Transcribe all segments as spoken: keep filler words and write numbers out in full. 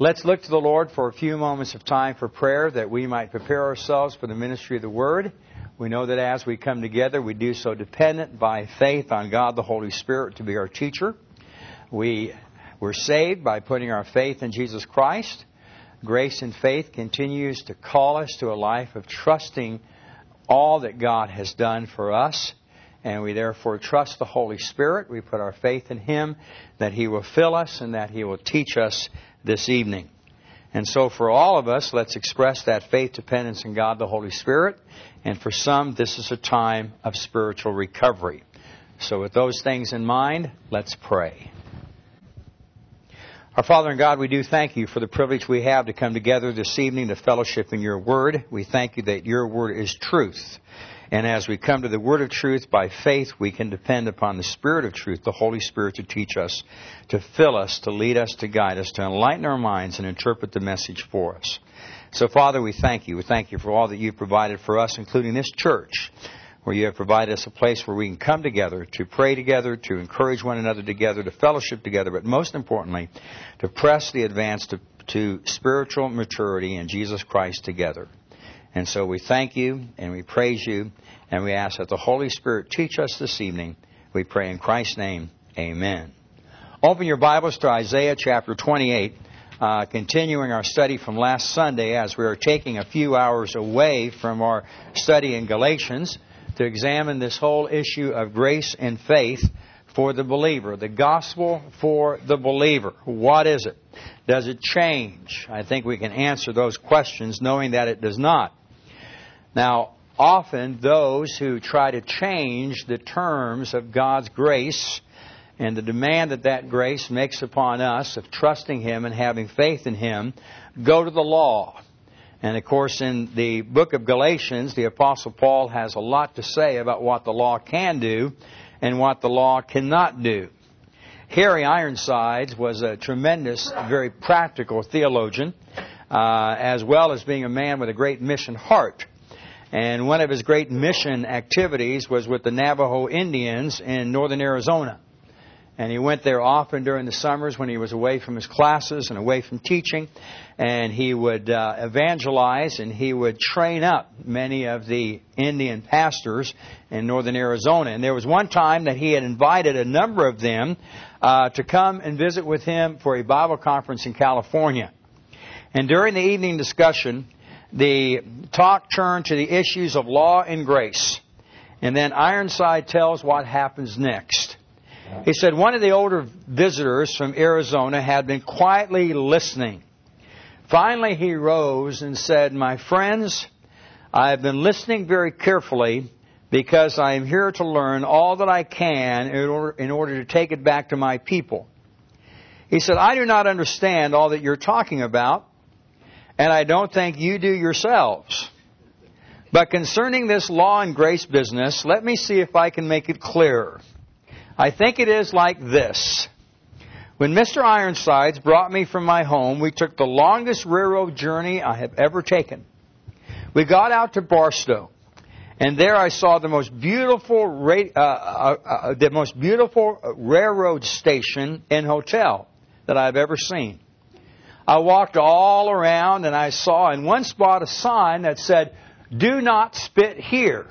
Let's look to the Lord for a few moments of time for prayer that we might prepare ourselves for the ministry of the Word. We know that as we come together, we do so dependent by faith on God the Holy Spirit to be our teacher. We were saved by putting our faith in Jesus Christ. Grace and faith continues to call us to a life of trusting all that God has done for us. And we therefore trust the Holy Spirit. We put our faith in Him that He will fill us and that He will teach us this evening. And so for all of us, let's express that faith dependence in God the Holy Spirit. And for some, this is a time of spiritual recovery. So with those things in mind, let's pray. Our Father in God, we do thank You for the privilege we have to come together this evening to fellowship in Your Word. We thank You that Your Word is truth. And as we come to the Word of truth by faith, we can depend upon the Spirit of truth, the Holy Spirit, to teach us, to fill us, to lead us, to guide us, to enlighten our minds and interpret the message for us. So, Father, we thank You. We thank You for all that You've provided for us, including this church, where You have provided us a place where we can come together, to pray together, to encourage one another together, to fellowship together, but most importantly, to press the advance to, to spiritual maturity in Jesus Christ together. And so we thank You and we praise You and we ask that the Holy Spirit teach us this evening. We pray in Christ's name, amen. Open your Bibles to Isaiah chapter twenty-eight, uh, continuing our study from last Sunday as we are taking a few hours away from our study in Galatians to examine this whole issue of grace and faith for the believer, the gospel for the believer. What is it? Does it change? I think we can answer those questions knowing that it does not. Now, often those who try to change the terms of God's grace and the demand that that grace makes upon us of trusting Him and having faith in Him go to the law. And of course, in the book of Galatians, the Apostle Paul has a lot to say about what the law can do and what the law cannot do. Harry Ironsides was a tremendous, very practical theologian, uh, as well as being a man with a great mission heart. And one of his great mission activities was with the Navajo Indians in northern Arizona. And he went there often during the summers when he was away from his classes and away from teaching. And he would uh, evangelize and he would train up many of the Indian pastors in northern Arizona. And there was one time that he had invited a number of them uh, to come and visit with him for a Bible conference in California. And during the evening discussion, the talk turned to the issues of law and grace. And then Ironside tells what happens next. He said one of the older visitors from Arizona had been quietly listening. Finally, he rose and said, "My friends, I have been listening very carefully because I am here to learn all that I can in order, in order to take it back to my people." He said, "I do not understand all that you're talking about, and I don't think you do yourselves. But concerning this law and grace business, let me see if I can make it clearer. I think it is like this. When Mister Ironsides brought me from my home, we took the longest railroad journey I have ever taken. We got out to Barstow, and there I saw the most beautiful, ra- uh, uh, uh, the most beautiful railroad station and hotel that I've ever seen. I walked all around, and I saw in one spot a sign that said, 'Do not spit here.'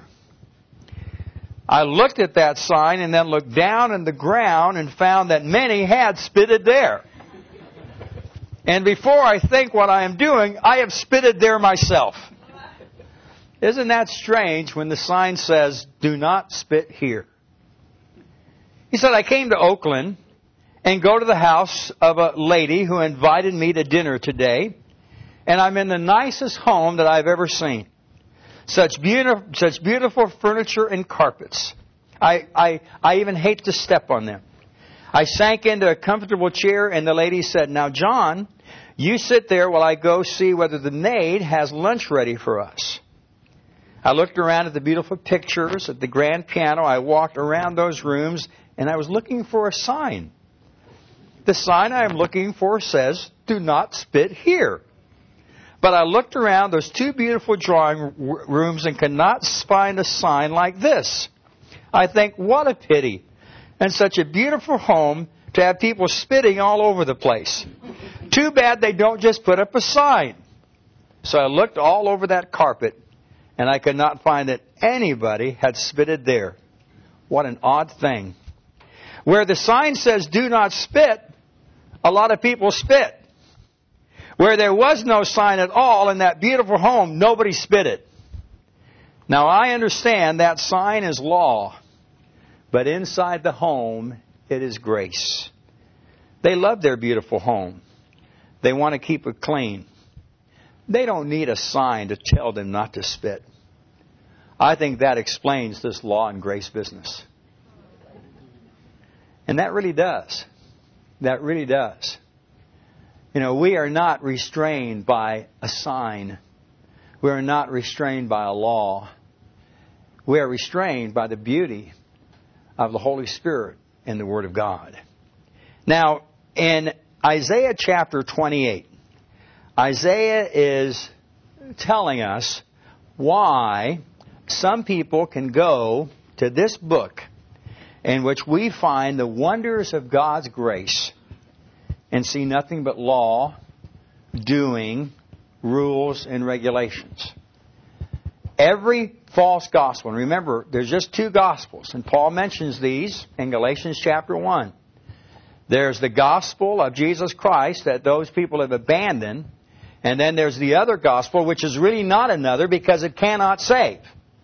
I looked at that sign and then looked down on the ground and found that many had spitted there. And before I think what I am doing, I have spitted there myself." Isn't that strange when the sign says, "Do not spit here"? He said, "I came to Oakland and go to the house of a lady who invited me to dinner today, and I'm in the nicest home that I've ever seen. Such beautiful, such beautiful furniture and carpets. I, I, I even hate to step on them. I sank into a comfortable chair and the lady said, 'Now, John, you sit there while I go see whether the maid has lunch ready for us.' I looked around at the beautiful pictures at the grand piano. I walked around those rooms and I was looking for a sign. The sign I am looking for says, 'Do not spit here.' But I looked around those two beautiful drawing rooms and could not find a sign like this. I think, what a pity. And such a beautiful home to have people spitting all over the place. Too bad they don't just put up a sign. So I looked all over that carpet, and I could not find that anybody had spitted there. What an odd thing. Where the sign says, do not spit, a lot of people spit. Where there was no sign at all in that beautiful home, nobody spitted. Now I understand that sign is law, but inside the home, it is grace. They love their beautiful home. They want to keep it clean. They don't need a sign to tell them not to spit. I think that explains this law and grace business. And that really does. That really does. You know, we are not restrained by a sign. We are not restrained by a law. We are restrained by the beauty of the Holy Spirit and the Word of God. Now, in Isaiah chapter twenty-eight, Isaiah is telling us why some people can go to this book in which we find the wonders of God's grace and see nothing but law, doing, rules, and regulations. Every false gospel, and remember, there's just two gospels, and Paul mentions these in Galatians chapter one. There's the gospel of Jesus Christ that those people have abandoned, and then there's the other gospel, which is really not another because it cannot save.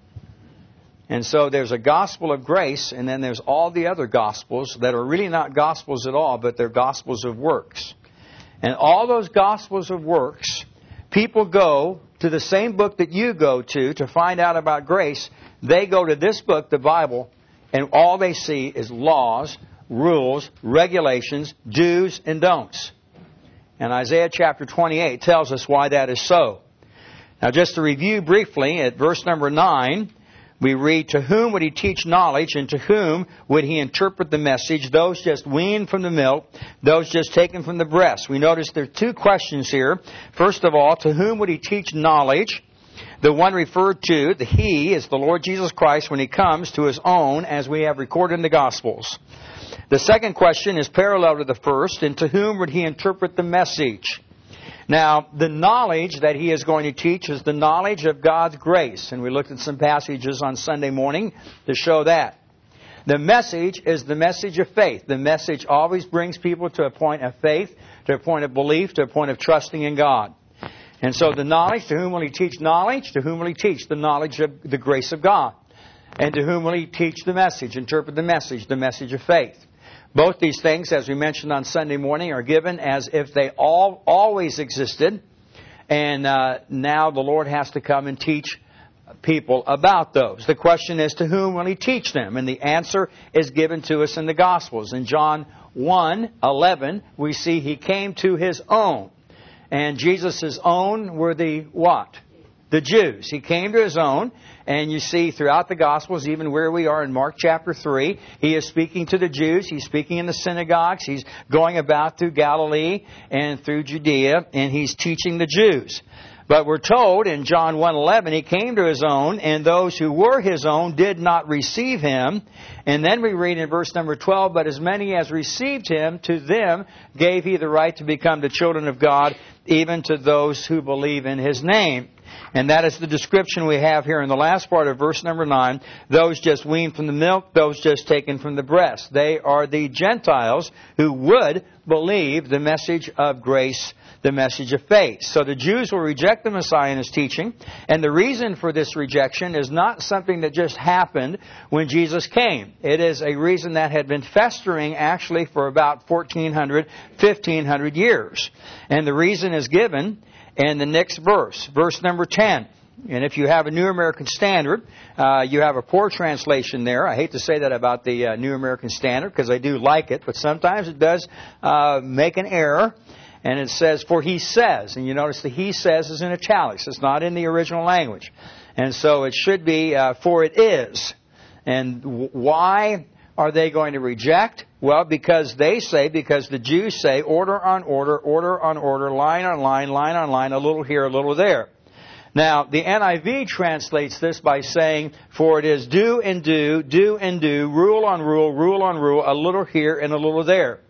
And so there's a gospel of grace, and then there's all the other gospels that are really not gospels at all, but they're gospels of works. And all those gospels of works, people go to the same book that you go to to find out about grace. They go to this book, the Bible, and all they see is laws, rules, regulations, do's and don'ts. And Isaiah chapter twenty-eight tells us why that is so. Now just to review briefly, at verse number nine, we read, to whom would he teach knowledge, and to whom would he interpret the message? Those just weaned from the milk, those just taken from the breast. We notice there are two questions here. First of all, to whom would he teach knowledge? The one referred to, the he, is the Lord Jesus Christ when he comes to his own, as we have recorded in the Gospels. The second question is parallel to the first, and to whom would he interpret the message? Now, the knowledge that he is going to teach is the knowledge of God's grace. And we looked at some passages on Sunday morning to show that. The message is the message of faith. The message always brings people to a point of faith, to a point of belief, to a point of trusting in God. And so the knowledge, to whom will he teach knowledge? To whom will he teach the knowledge of the grace of God? And to whom will he teach the message, interpret the message, the message of faith? Both these things, as we mentioned on Sunday morning, are given as if they all always existed. And uh, now the Lord has to come and teach people about those. The question is, to whom will he teach them? And the answer is given to us in the Gospels. In John one eleven, we see he came to his own. And Jesus' own were the what? The Jews. He came to his own, and you see throughout the Gospels, even where we are in Mark chapter three, he is speaking to the Jews, he's speaking in the synagogues, he's going about through Galilee and through Judea, and he's teaching the Jews. But we're told in John one eleven, he came to his own, and those who were his own did not receive him. And then we read in verse number twelve, but as many as received him, to them gave he the right to become the children of God, even to those who believe in his name. And that is the description we have here in the last part of verse number nine. Those just weaned from the milk, those just taken from the breast. They are the Gentiles who would believe the message of grace, the message of faith. So the Jews will reject the Messiah and his teaching. And the reason for this rejection is not something that just happened when Jesus came. It is a reason that had been festering actually for about fourteen hundred, fifteen hundred years. And the reason is given in the next verse, verse number ten. And if you have a New American Standard, uh, you have a poor translation there. I hate to say that about the uh, New American Standard because I do like it, but sometimes it does uh, make an error. And it says, for he says, and you notice the he says is in italics. It's not in the original language. And so it should be, uh, for it is. And w- why are they going to reject? Well, because they say, because the Jews say, order on order, order on order, line on line, line on line, a little here, a little there. Now, the N I V translates this by saying, for it is do and do, do and do, rule on rule, rule on rule, a little here and a little there.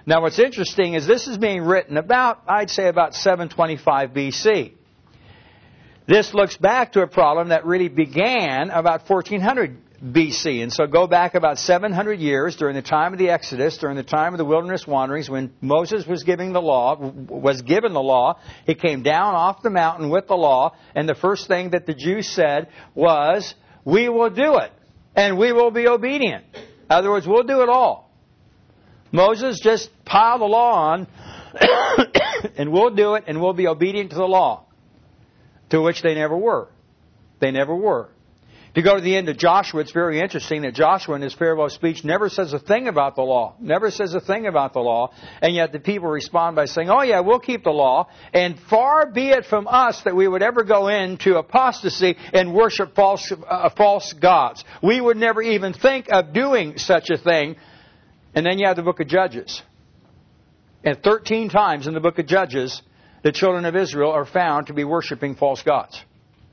Now what's interesting is this is being written about, I'd say about seven twenty-five B C. This looks back to a problem that really began about fourteen hundred B C. And so go back about seven hundred years during the time of the Exodus, during the time of the wilderness wanderings, when Moses was giving the law, was given the law. He came down off the mountain with the law, and the first thing that the Jews said was, we will do it, and we will be obedient. In other words, we'll do it all. Moses just piled the law on, and we'll do it, and we'll be obedient to the law. To which they never were. They never were. If you go to the end of Joshua, it's very interesting that Joshua in his farewell speech never says a thing about the law. Never says a thing about the law. And yet the people respond by saying, oh yeah, we'll keep the law. And far be it from us that we would ever go into apostasy and worship false, uh, false gods. We would never even think of doing such a thing. And then you have the book of Judges. And thirteen times in the book of Judges, the children of Israel are found to be worshiping false gods.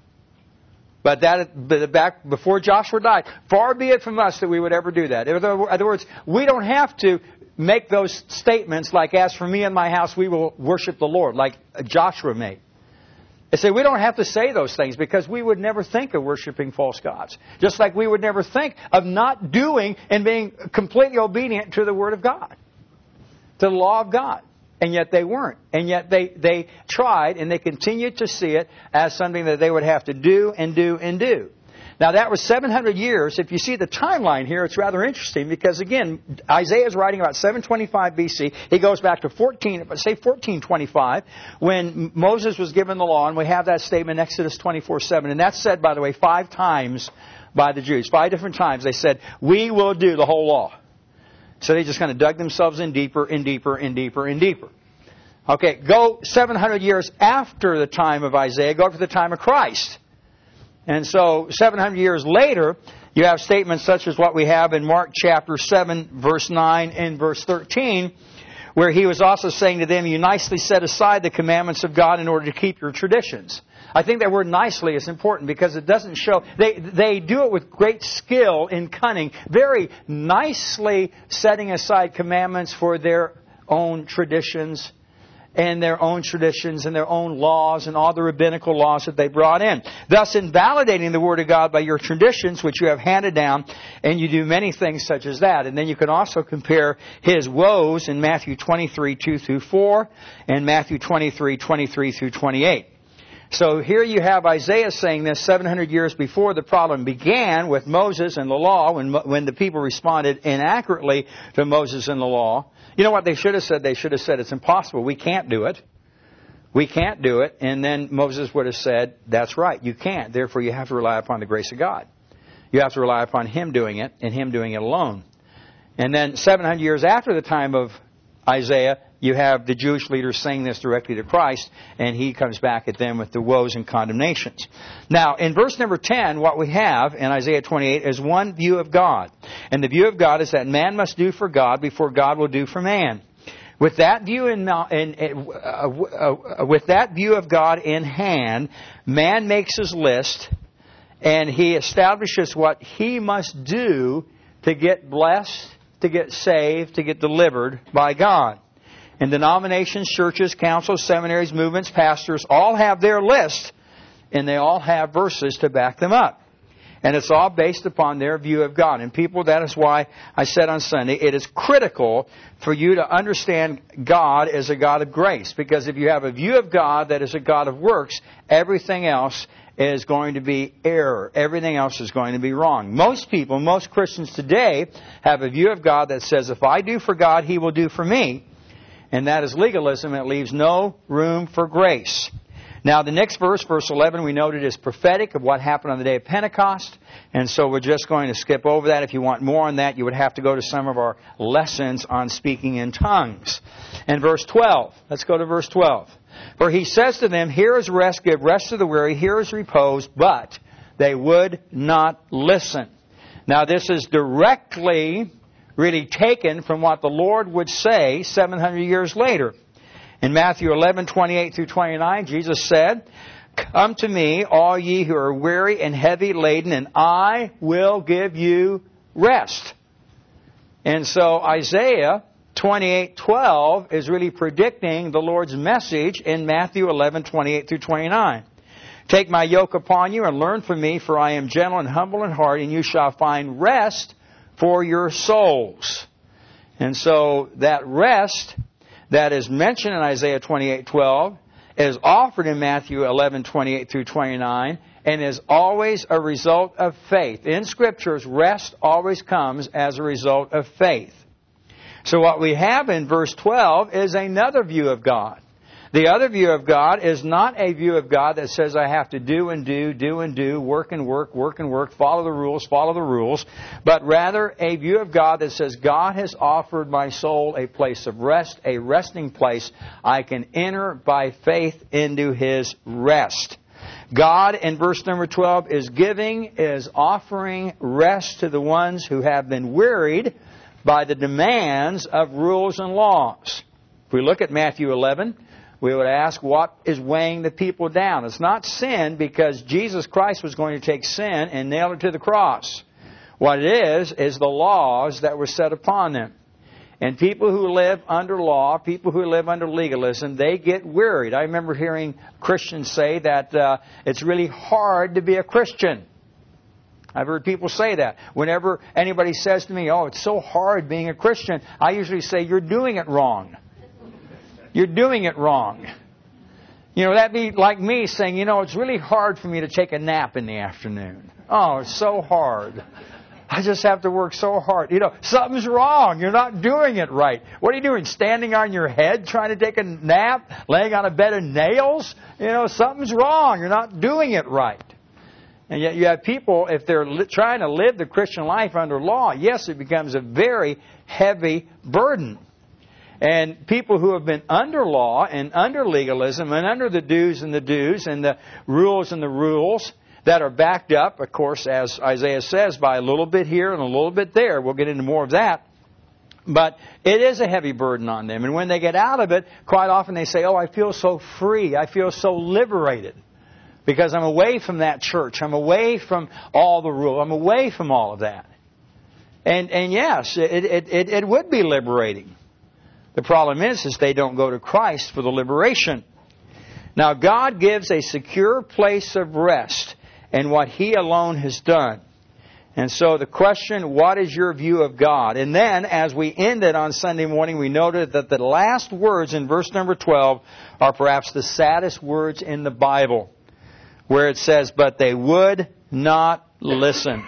But that back before Joshua died, far be it from us that we would ever do that. In other words, we don't have to make those statements like, as for me and my house, we will worship the Lord, like Joshua made. They say we don't have to say those things because we would never think of worshiping false gods. Just like we would never think of not doing and being completely obedient to the Word of God, to the law of God. And yet they weren't. And yet they, they tried and they continued to see it as something that they would have to do and do and do. Now that was seven hundred years. If you see the timeline here, it's rather interesting because again, Isaiah is writing about seven twenty-five B C. He goes back to fourteen, say fourteen twenty-five, when Moses was given the law, and we have that statement in Exodus twenty-four seven. And that's said, by the way, five times by the Jews. Five different times they said, we will do the whole law. So they just kind of dug themselves in deeper and deeper and deeper and deeper. Okay, go seven hundred years after the time of Isaiah, go to the time of Christ. And so seven hundred years later, you have statements such as what we have in Mark chapter seven, verse nine and verse thirteen, where he was also saying to them, you nicely set aside the commandments of God in order to keep your traditions. I think that word nicely is important because it doesn't show, they, they do it with great skill and cunning, very nicely setting aside commandments for their own traditions and their own traditions and their own laws and all the rabbinical laws that they brought in. Thus invalidating the Word of God by your traditions, which you have handed down, and you do many things such as that. And then you can also compare his woes in Matthew twenty-three, two through four, and Matthew twenty-three, twenty-three through twenty-eight. So here you have Isaiah saying this seven hundred years before the problem began with Moses and the law, when, when the people responded inaccurately to Moses and the law. You know what they should have said? They should have said, it's impossible. We can't do it. We can't do it. And then Moses would have said, that's right, you can't. Therefore, you have to rely upon the grace of God. You have to rely upon Him doing it and Him doing it alone. And then seven hundred years after the time of Isaiah, you have the Jewish leaders saying this directly to Christ, and He comes back at them with the woes and condemnations. Now, in verse number ten, what we have in Isaiah twenty-eight is one view of God. And the view of God is that man must do for God before God will do for man. With that view in, in, in uh, uh, with that view of God in hand, man makes his list, and he establishes what he must do to get blessed, to get saved, to get delivered by God. And denominations, churches, councils, seminaries, movements, pastors all have their list, and they all have verses to back them up. And it's all based upon their view of God. And people, that is why I said on Sunday, it is critical for you to understand God as a God of grace. Because if you have a view of God that is a God of works, everything else is going to be error. Everything else is going to be wrong. Most people, most Christians today, have a view of God that says, if I do for God, He will do for me. And that is legalism. It leaves no room for grace. Now, the next verse, verse eleven, we noted is prophetic of what happened on the day of Pentecost. And so we're just going to skip over that. If you want more on that, you would have to go to some of our lessons on speaking in tongues. And verse twelve. Let's go to verse twelve. For He says to them, here is rest, give rest to the weary, here is repose, but they would not listen. Now, this is directly really taken from what the Lord would say seven hundred years later. In Matthew eleven, twenty-eight through twenty-nine, Jesus said, come to me, all ye who are weary and heavy laden, and I will give you rest. And so Isaiah twenty-eight twelve is really predicting the Lord's message in Matthew eleven twenty-eight through twenty-nine. Take my yoke upon you and learn from me, for I am gentle and humble in heart, and you shall find rest for your souls. And so that rest that is mentioned in Isaiah twenty-eight twelve is offered in Matthew eleven twenty-eight through twenty-nine, and is always a result of faith. In Scriptures, rest always comes as a result of faith. So what we have in verse twelve is another view of God. The other view of God is not a view of God that says I have to do and do, do and do, work and work, work and work, follow the rules, follow the rules, but rather a view of God that says God has offered my soul a place of rest, a resting place. I can enter by faith into His rest. God, in verse number twelve, is giving, is offering rest to the ones who have been wearied by the demands of rules and laws. If we look at Matthew eleven, we would ask, what is weighing the people down? It's not sin, because Jesus Christ was going to take sin and nail it to the cross. What it is, is the laws that were set upon them. And people who live under law, people who live under legalism, they get wearied. I remember hearing Christians say that uh, it's really hard to be a Christian. I've heard people say that. Whenever anybody says to me, oh, it's so hard being a Christian, I usually say, you're doing it wrong. You're doing it wrong. You know, that'd be like me saying, you know, it's really hard for me to take a nap in the afternoon. Oh, it's so hard. I just have to work so hard. You know, something's wrong. You're not doing it right. What are you doing? Standing on your head trying to take a nap? Laying on a bed of nails? You know, something's wrong. You're not doing it right. And yet you have people, if they're li- trying to live the Christian life under law, yes, it becomes a very heavy burden. And people who have been under law and under legalism and under the do's and the do's and the rules and the rules that are backed up, of course, as Isaiah says, by a little bit here and a little bit there. We'll get into more of that. But it is a heavy burden on them. And when they get out of it, quite often they say, oh, I feel so free. I feel so liberated. Because I'm away from that church. I'm away from all the rules. I'm away from all of that. And and yes, it, it, it, it would be liberating. The problem is, is they don't go to Christ for the liberation. Now, God gives a secure place of rest in what He alone has done. And so the question, what is your view of God? And then, as we ended on Sunday morning, we noted that the last words in verse number twelve are perhaps the saddest words in the Bible, where it says, but they would not listen.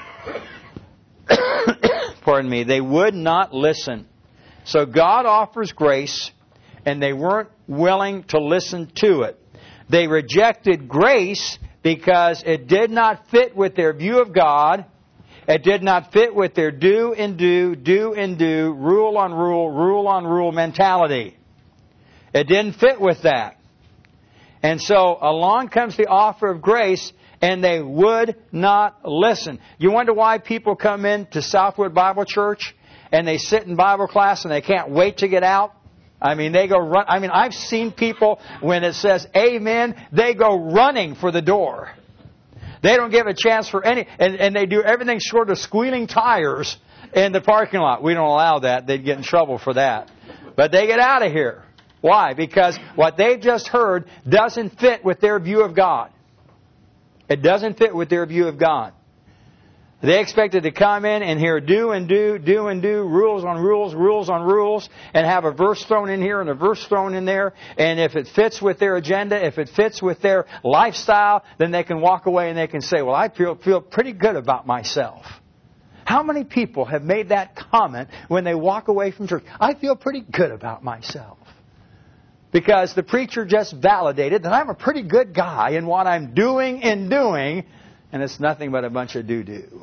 Pardon me. They would not listen. So God offers grace, and they weren't willing to listen to it. They rejected grace because it did not fit with their view of God. It did not fit with their do and do, do and do, rule on rule, rule on rule mentality. It didn't fit with that. And so along comes the offer of grace, and they would not listen. You wonder why people come into Southwood Bible Church and they sit in Bible class and they can't wait to get out? I mean, they go run. I mean, I've seen people, when it says amen, they go running for the door. They don't give a chance for any, and, and they do everything short of squealing tires in the parking lot. We don't allow that. They'd get in trouble for that. But they get out of here. Why? Because what they've just heard doesn't fit with their view of God. It doesn't fit with their view of God. They expected to come in and hear do and do, do and do, rules on rules, rules on rules, and have a verse thrown in here and a verse thrown in there. And if it fits with their agenda, if it fits with their lifestyle, then they can walk away and they can say, well, I feel, feel pretty good about myself. How many people have made that comment when they walk away from church? I feel pretty good about myself. Because the preacher just validated that I'm a pretty good guy in what I'm doing and doing, and it's nothing but a bunch of doo-doo.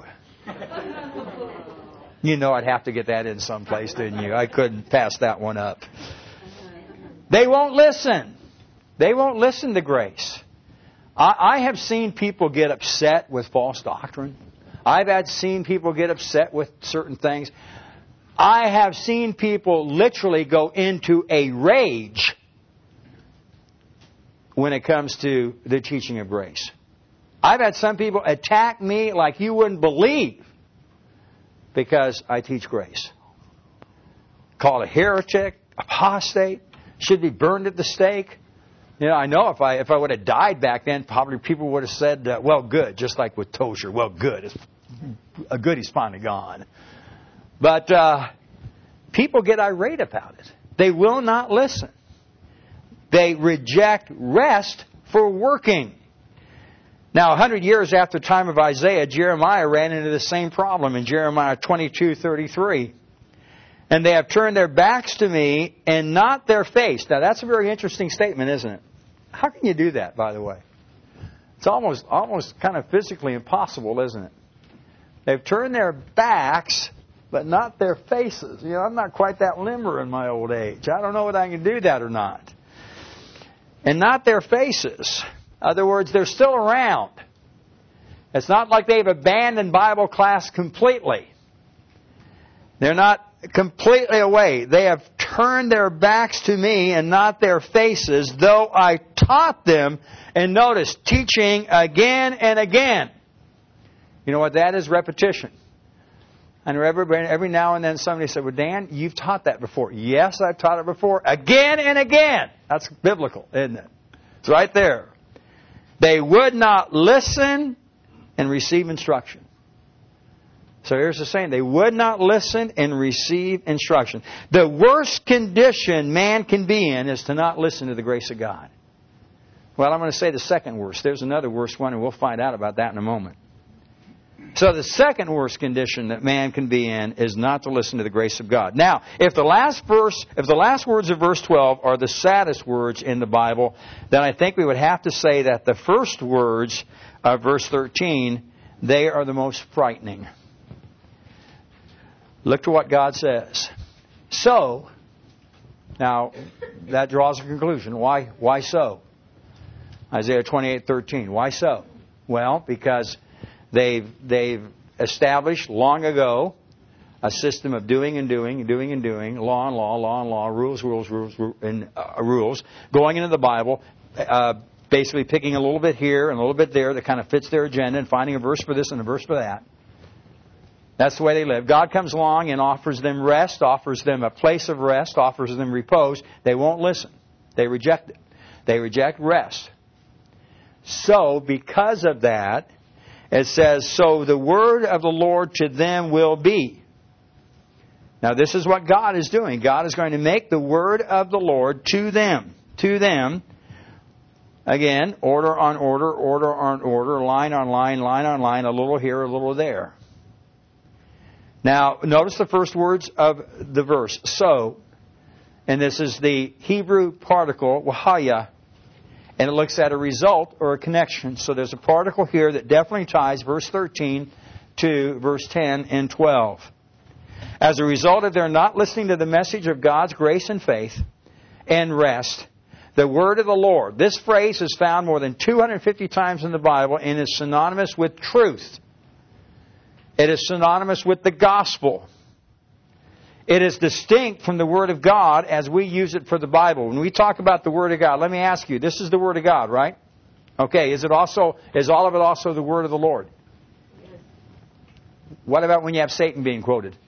You know I'd have to get that in someplace, didn't you? I couldn't pass that one up. They won't listen. They won't listen to grace. I, I have seen people get upset with false doctrine. I've had seen people get upset with certain things. I have seen people literally go into a rage when it comes to the teaching of grace. I've had some people attack me like you wouldn't believe because I teach grace. called a heretic, apostate, should be burned at the stake. You know, I know if I if I would have died back then, probably people would have said, uh, well, good, just like with Tozer. Well, good. It's, a good, he's finally gone. But uh, people get irate about it. They will not listen. They reject rest for working. Now, a hundred years after the time of Isaiah, Jeremiah ran into the same problem in Jeremiah twenty-two thirty-three. And they have turned their backs to me and not their face. Now, that's a very interesting statement, isn't it? How can you do that, by the way? It's almost almost kind of physically impossible, isn't it? They've turned their backs, but not their faces. You know, I'm not quite that limber in my old age. I don't know whether I can do that or not. And not their faces. In other words, they're still around. It's not like they've abandoned Bible class completely. They're not completely away. They have turned their backs to me and not their faces, though I taught them, and notice, teaching again and again. You know what that is? Repetition. And every, every now and then somebody said, well, Dan, you've taught that before. Yes, I've taught it before. Again and again. That's biblical, isn't it? It's right there. They would not listen and receive instruction. So here's the saying. They would not listen and receive instruction. The worst condition man can be in is to not listen to the grace of God. Well, I'm going to say the second worst. There's another worst one, and we'll find out about that in a moment. So the second worst condition that man can be in is not to listen to the grace of God. Now, if the last verse, if the last words of verse twelve are the saddest words in the Bible, then I think we would have to say that the first words of verse thirteen, they are the most frightening. Look to what God says. So, now that draws a conclusion. Why? Why so? Isaiah twenty-eight thirteen. Why so? Well, because They've, they've established long ago a system of doing and doing and doing and doing, law and law, law and law, rules, rules, rules, rules, and uh, rules, going into the Bible, uh, basically picking a little bit here and a little bit there that kind of fits their agenda and finding a verse for this and a verse for that. That's the way they live. God comes along and offers them rest, offers them a place of rest, offers them repose. They won't listen. They reject it. They reject rest. So, because of that, it says, so the word of the Lord to them will be. Now this is what God is doing. God is going to make the word of the Lord to them. To them. Again, order on order, order on order, line on line, line on line, a little here, a little there. Now, notice the first words of the verse. So, and this is the Hebrew particle, wahaya. And it looks at a result or a connection. So there's a particle here that definitely ties verse thirteen to verse ten and twelve. As a result of their not listening to the message of God's grace and faith and rest, the word of the Lord. This phrase is found more than two hundred fifty times in the Bible and is synonymous with truth. It is synonymous with the gospel. It is distinct from the Word of God as we use it for the Bible. When we talk about the Word of God, let me ask you, this is the Word of God, right? Okay, is it also, is all of it also the Word of the Lord? Yes. What about when you have Satan being quoted?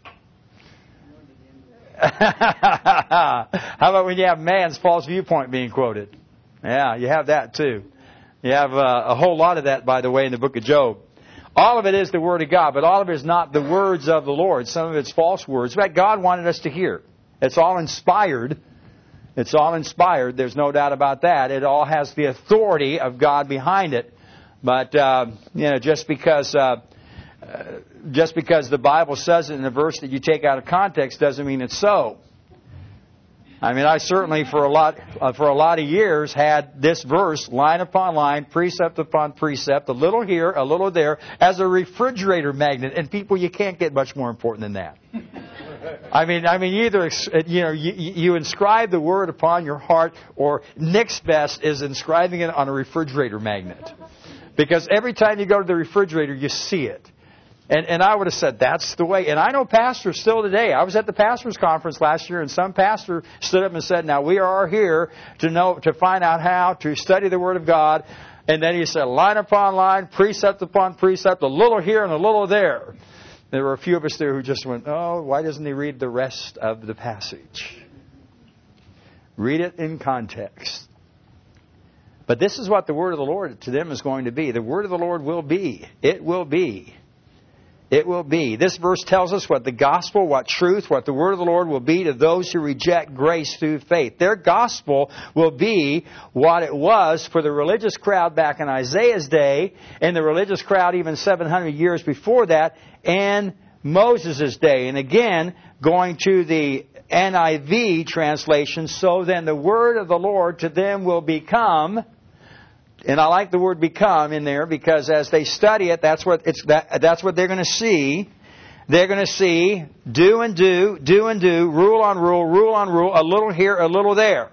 How about when you have man's false viewpoint being quoted? Yeah, you have that too. You have uh, a whole lot of that, by the way, in the book of Job. All of it is the Word of God, but all of it is not the words of the Lord. Some of it's false words that God wanted us to hear. It's all inspired. It's all inspired. There's no doubt about that. It all has the authority of God behind it. But, uh, you know, just because... Uh, Uh, just because the Bible says it in a verse that you take out of context doesn't mean it's so. I mean, I certainly for a lot uh, for a lot of years had this verse line upon line, precept upon precept, a little here, a little there, as a refrigerator magnet. And people, you can't get much more important than that. I mean, I mean, either you know you, you inscribe the word upon your heart, or Nick's best is inscribing it on a refrigerator magnet, because every time you go to the refrigerator, you see it. And, and I would have said, that's the way. And I know pastors still today. I was at the pastors' conference last year, and some pastor stood up and said, now we are here to know, to find out how to study the Word of God. And then he said, line upon line, precept upon precept, a little here and a little there. There were a few of us there who just went, oh, why doesn't he read the rest of the passage? Read it in context. But this is what the word of the Lord to them is going to be. The word of the Lord will be. It will be. It will be. This verse tells us what the gospel, what truth, what the word of the Lord will be to those who reject grace through faith. Their gospel will be what it was for the religious crowd back in Isaiah's day, and the religious crowd even seven hundred years before that, and Moses' day. And again, going to the N I V translation, so then the word of the Lord to them will become... And I like the word become in there because as they study it, that's what it's that, that's what they're going to see. They're going to see do and do, do and do, rule on rule, rule on rule, a little here, a little there.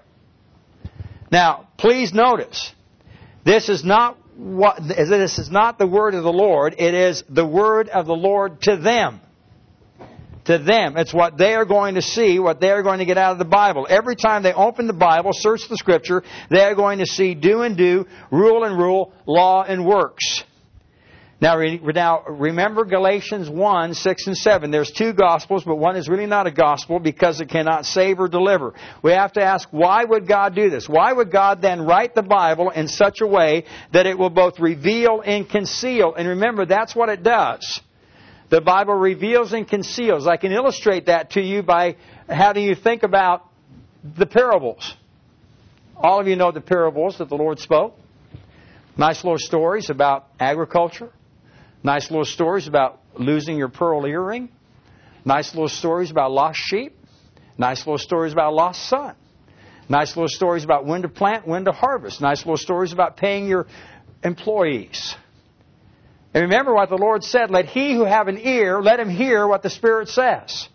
Now, please notice, this is not what this is not the word of the Lord. It is the word of the Lord to them. To them. It's what they are going to see, what they are going to get out of the Bible. Every time they open the Bible, search the Scripture, they are going to see do and do, rule and rule, law and works. Now, now remember Galatians one, six and seven. There's two Gospels, but one is really not a Gospel because it cannot save or deliver. We have to ask, why would God do this? Why would God then write the Bible in such a way that it will both reveal and conceal? And remember, that's what it does. The Bible reveals and conceals. I can illustrate that to you by having you think about the parables. All of you know the parables that the Lord spoke. Nice little stories about agriculture. Nice little stories about losing your pearl earring. Nice little stories about lost sheep. Nice little stories about lost son. Nice little stories about when to plant, when to harvest. Nice little stories about paying your employees. And remember what the Lord said, let he who have an ear, let him hear what the Spirit says.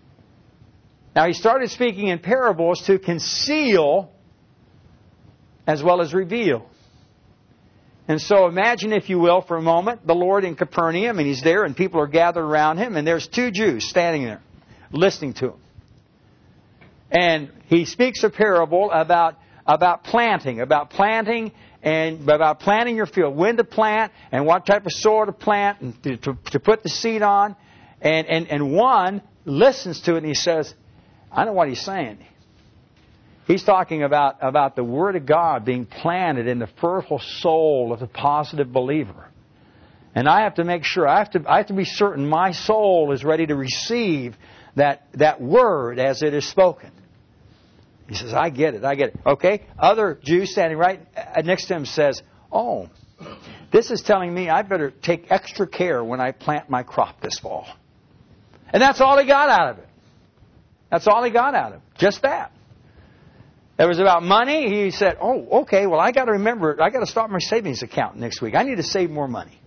Now He started speaking in parables to conceal as well as reveal. And so imagine, if you will, for a moment, the Lord in Capernaum, and He's there, and people are gathered around Him, and there's two Jews standing there, listening to Him. And He speaks a parable about, about planting, about planting and about planting your field, when to plant and what type of soil to plant and to, to, to put the seed on. And, and, and one listens to it and he says, I know what he's saying. He's talking about, about the Word of God being planted in the fertile soul of the positive believer. And I have to make sure, I have to, I have to be certain my soul is ready to receive that, that Word as it is spoken. He says, I get it, I get it. Okay? Other Jews standing right next to him says, oh, this is telling me I better take extra care when I plant my crop this fall. And that's all he got out of it. That's all he got out of it. Just that. It was about money. He said, oh, okay, well, I got to remember, I got to start my savings account next week. I need to save more money.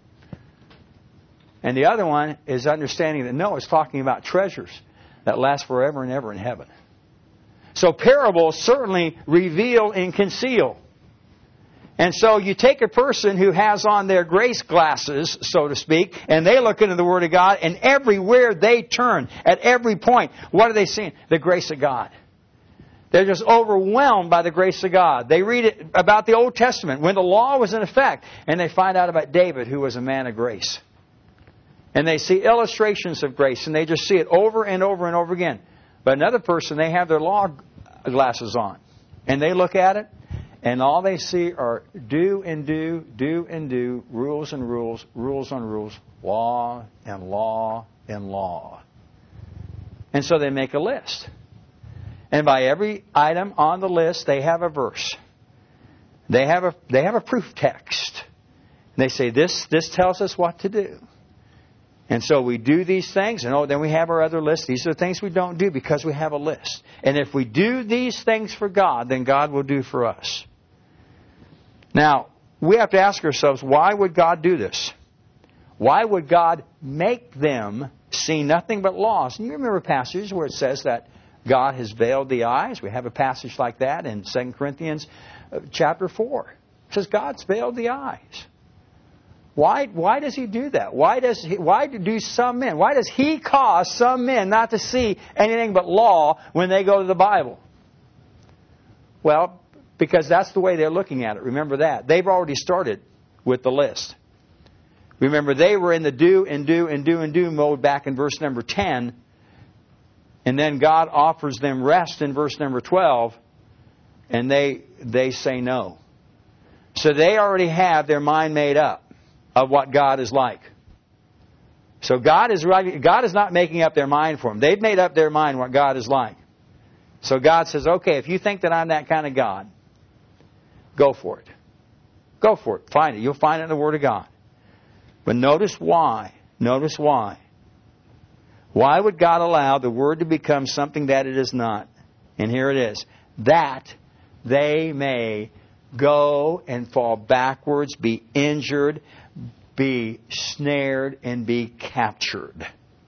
And the other one is understanding that, no, it's talking about treasures that last forever and ever in heaven. So parables certainly reveal and conceal. And so you take a person who has on their grace glasses, so to speak, and they look into the Word of God, and everywhere they turn, at every point, what are they seeing? The grace of God. They're just overwhelmed by the grace of God. They read it about the Old Testament when the law was in effect, and they find out about David, who was a man of grace. And they see illustrations of grace, and they just see it over and over and over again. But another person, they have their law glasses on. And they look at it, and all they see are do and do, do and do, rules and rules, rules on rules, law and law and law. And so they make a list. And by every item on the list, they have a verse. They have a, they have a proof text. And they say, this, this tells us what to do. And so we do these things, and oh, then we have our other list. These are the things we don't do because we have a list. And if we do these things for God, then God will do for us. Now, we have to ask ourselves, why would God do this? Why would God make them see nothing but laws? And you remember passages where it says that God has veiled the eyes. We have a passage like that in Second Corinthians chapter four. It says God's veiled the eyes. Why, why does He do that? Why does he, why do some men, why does He cause some men not to see anything but law when they go to the Bible? Well, because that's the way they're looking at it. Remember that. They've already started with the list. Remember, they were in the do and do and do and do mode back in verse number ten. And then God offers them rest in verse number twelve. And they they say no. So they already have their mind made up of what God is like. So God is God is not making up their mind for them. They've made up their mind what God is like. So God says, okay, if you think that I'm that kind of God, go for it. Go for it. Find it. You'll find it in the Word of God. But notice why. Notice why. Why would God allow the Word to become something that it is not? And here it is. That they may go and fall backwards, be injured, be snared, and be captured.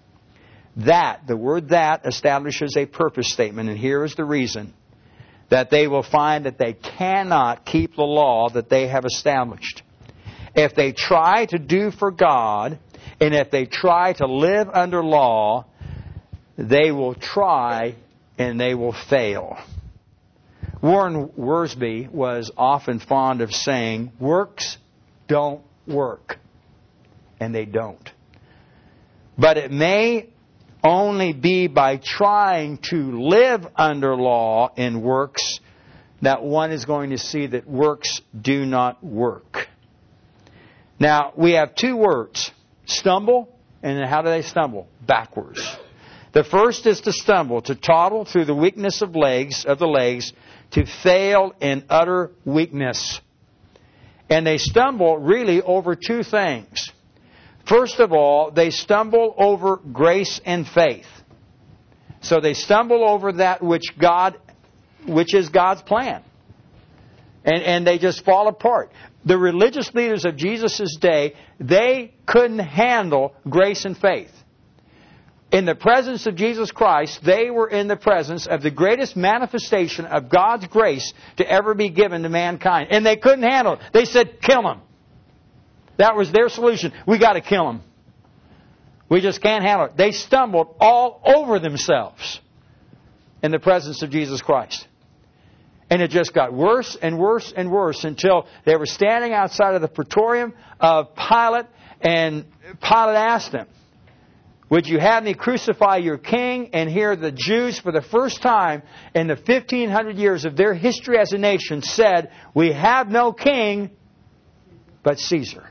That, the word that, establishes a purpose statement. And here is the reason. That they will find that they cannot keep the law that they have established. If they try to do for God, and if they try to live under law, they will try and they will fail. Warren Wiersbe was often fond of saying, works don't work. And they don't. But it may only be by trying to live under law and works that one is going to see that works do not work. Now, we have two words, stumble, and then how do they stumble? Backwards. The first is to stumble, to toddle through the weakness of legs, of the legs, to fail in utter weakness. And they stumble really over two things. First of all, they stumble over grace and faith. So they stumble over that which God, which is God's plan. And, and they just fall apart. The religious leaders of Jesus' day, they couldn't handle grace and faith. In the presence of Jesus Christ, they were in the presence of the greatest manifestation of God's grace to ever be given to mankind. And they couldn't handle it. They said, kill him. That was their solution. We got to kill him. We just can't handle it. They stumbled all over themselves in the presence of Jesus Christ. And it just got worse and worse and worse until they were standing outside of the praetorium of Pilate, and Pilate asked them, would you have me crucify your king? And here the Jews, for the first time in the fifteen hundred years of their history as a nation, said, we have no king but Caesar.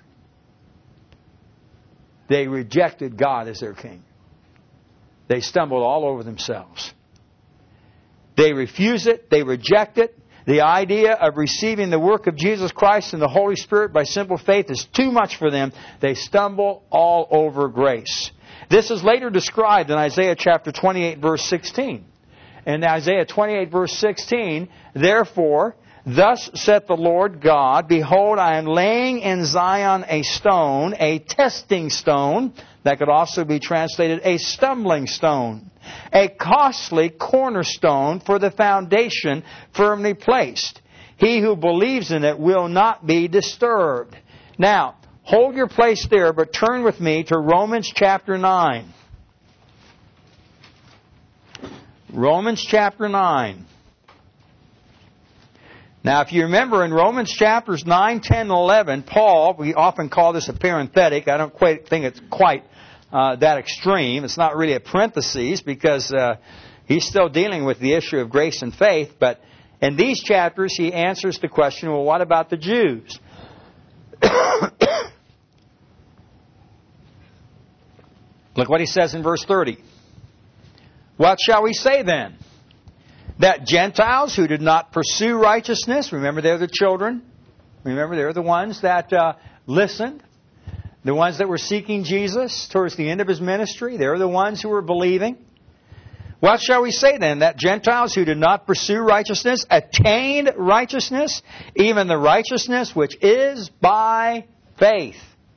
They rejected God as their king. They stumbled all over themselves. They refuse it. They reject it. The idea of receiving the work of Jesus Christ and the Holy Spirit by simple faith is too much for them. They stumble all over grace. This is later described in Isaiah chapter twenty-eight, verse sixteen. In Isaiah twenty-eight, verse sixteen, therefore, thus saith the Lord God, behold, I am laying in Zion a stone, a testing stone. That could also be translated a stumbling stone. A costly cornerstone for the foundation firmly placed. He who believes in it will not be disturbed. Now, hold your place there, but turn with me to Romans chapter nine. Romans chapter nine. Now, if you remember in Romans chapters nine, ten, and eleven, Paul, we often call this a parenthetic. I don't quite think it's quite uh, that extreme. It's not really a parenthesis because uh, he's still dealing with the issue of grace and faith. But in these chapters, he answers the question, well, what about the Jews? Look what he says in verse thirty. What shall we say then? That Gentiles who did not pursue righteousness, remember they're the children, remember they're the ones that uh, listened, the ones that were seeking Jesus towards the end of His ministry, they're the ones who were believing. What shall we say then? That Gentiles who did not pursue righteousness attained righteousness, even the righteousness which is by faith.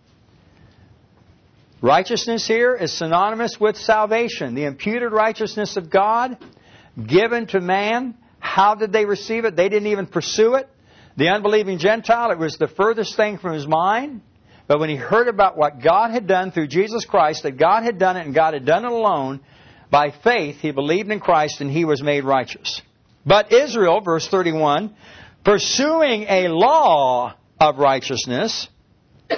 Righteousness here is synonymous with salvation. The imputed righteousness of God given to man. How did they receive it? They didn't even pursue it. The unbelieving Gentile, it was the furthest thing from his mind. But when he heard about what God had done through Jesus Christ, that God had done it and God had done it alone, by faith he believed in Christ and he was made righteous. But Israel, verse thirty-one, pursuing a law of righteousness,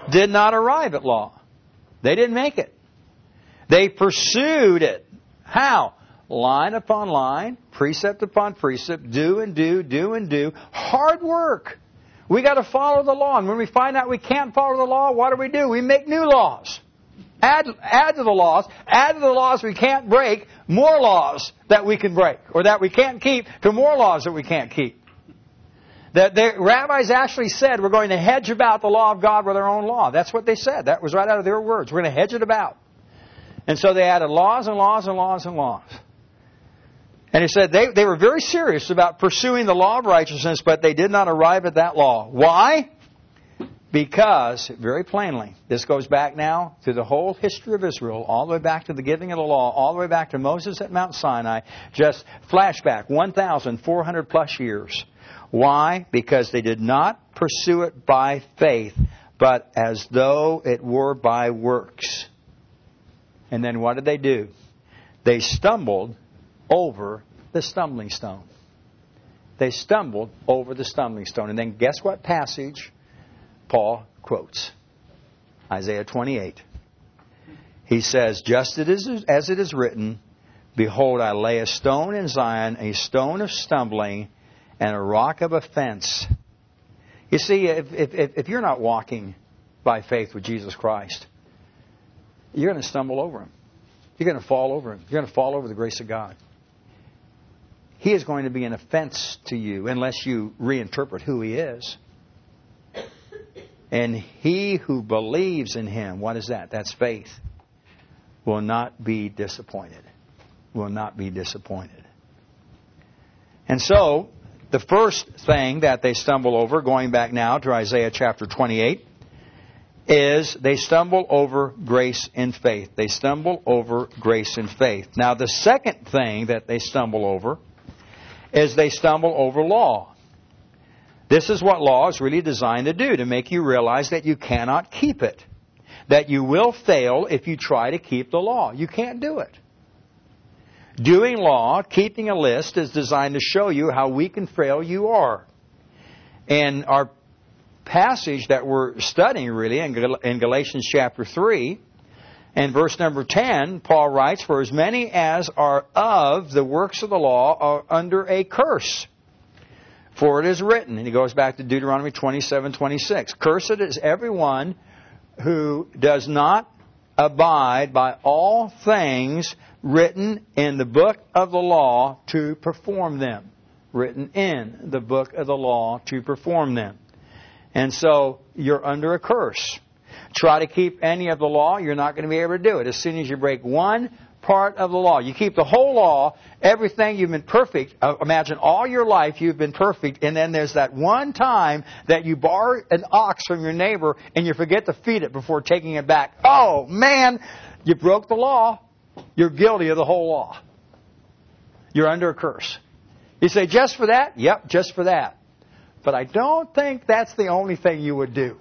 did not arrive at law. They didn't make it. They pursued it. How? Line upon line, precept upon precept, do and do, do and do. Hard work. We got to follow the law. And when we find out we can't follow the law, what do we do? We make new laws. Add, add to the laws. Add to the laws we can't break. More laws that we can break. Or that we can't keep to more laws that we can't keep. The, the rabbis actually said we're going to hedge about the law of God with our own law. That's what they said. That was right out of their words. We're going to hedge it about. And so they added laws and laws and laws and laws. And he said they, they were very serious about pursuing the law of righteousness, but they did not arrive at that law. Why? Because, very plainly, this goes back now to the whole history of Israel, all the way back to the giving of the law, all the way back to Moses at Mount Sinai, just flashback, one thousand four hundred plus years. Why? Because they did not pursue it by faith, but as though it were by works. And then what did they do? They stumbled over the stumbling stone. They stumbled over the stumbling stone. And then guess what passage Paul quotes? Isaiah twenty-eight. He says, just as it is written, behold, I lay a stone in Zion, a stone of stumbling, and a rock of offense. You see, if, if, if you're not walking by faith with Jesus Christ, you're going to stumble over Him. You're going to fall over Him. You're going to fall over the grace of God. He is going to be an offense to you unless you reinterpret who He is. And he who believes in Him, what is that? That's faith, will not be disappointed. Will not be disappointed. And so, the first thing that they stumble over, going back now to Isaiah chapter twenty-eight, is they stumble over grace and faith. They stumble over grace and faith. Now, the second thing that they stumble over is they stumble over law. This is what law is really designed to do, to make you realize that you cannot keep it. That you will fail if you try to keep the law. You can't do it. Doing law, keeping a list, is designed to show you how weak and frail you are. And our passage that we're studying really in Galatians chapter three and verse number ten, Paul writes, for as many as are of the works of the law are under a curse. For it is written, and he goes back to Deuteronomy twenty-seven twenty-six, cursed is everyone who does not abide by all things written in the book of the law to perform them. Written in the book of the law to perform them. And so you're under a curse. Try to keep any of the law, you're not going to be able to do it. As soon as you break one part of the law, you keep the whole law, everything, you've been perfect. Uh, imagine all your life you've been perfect, and then there's that one time that you borrow an ox from your neighbor and you forget to feed it before taking it back. Oh, man, you broke the law. You're guilty of the whole law. You're under a curse. You say, just for that? Yep, just for that. But I don't think that's the only thing you would do.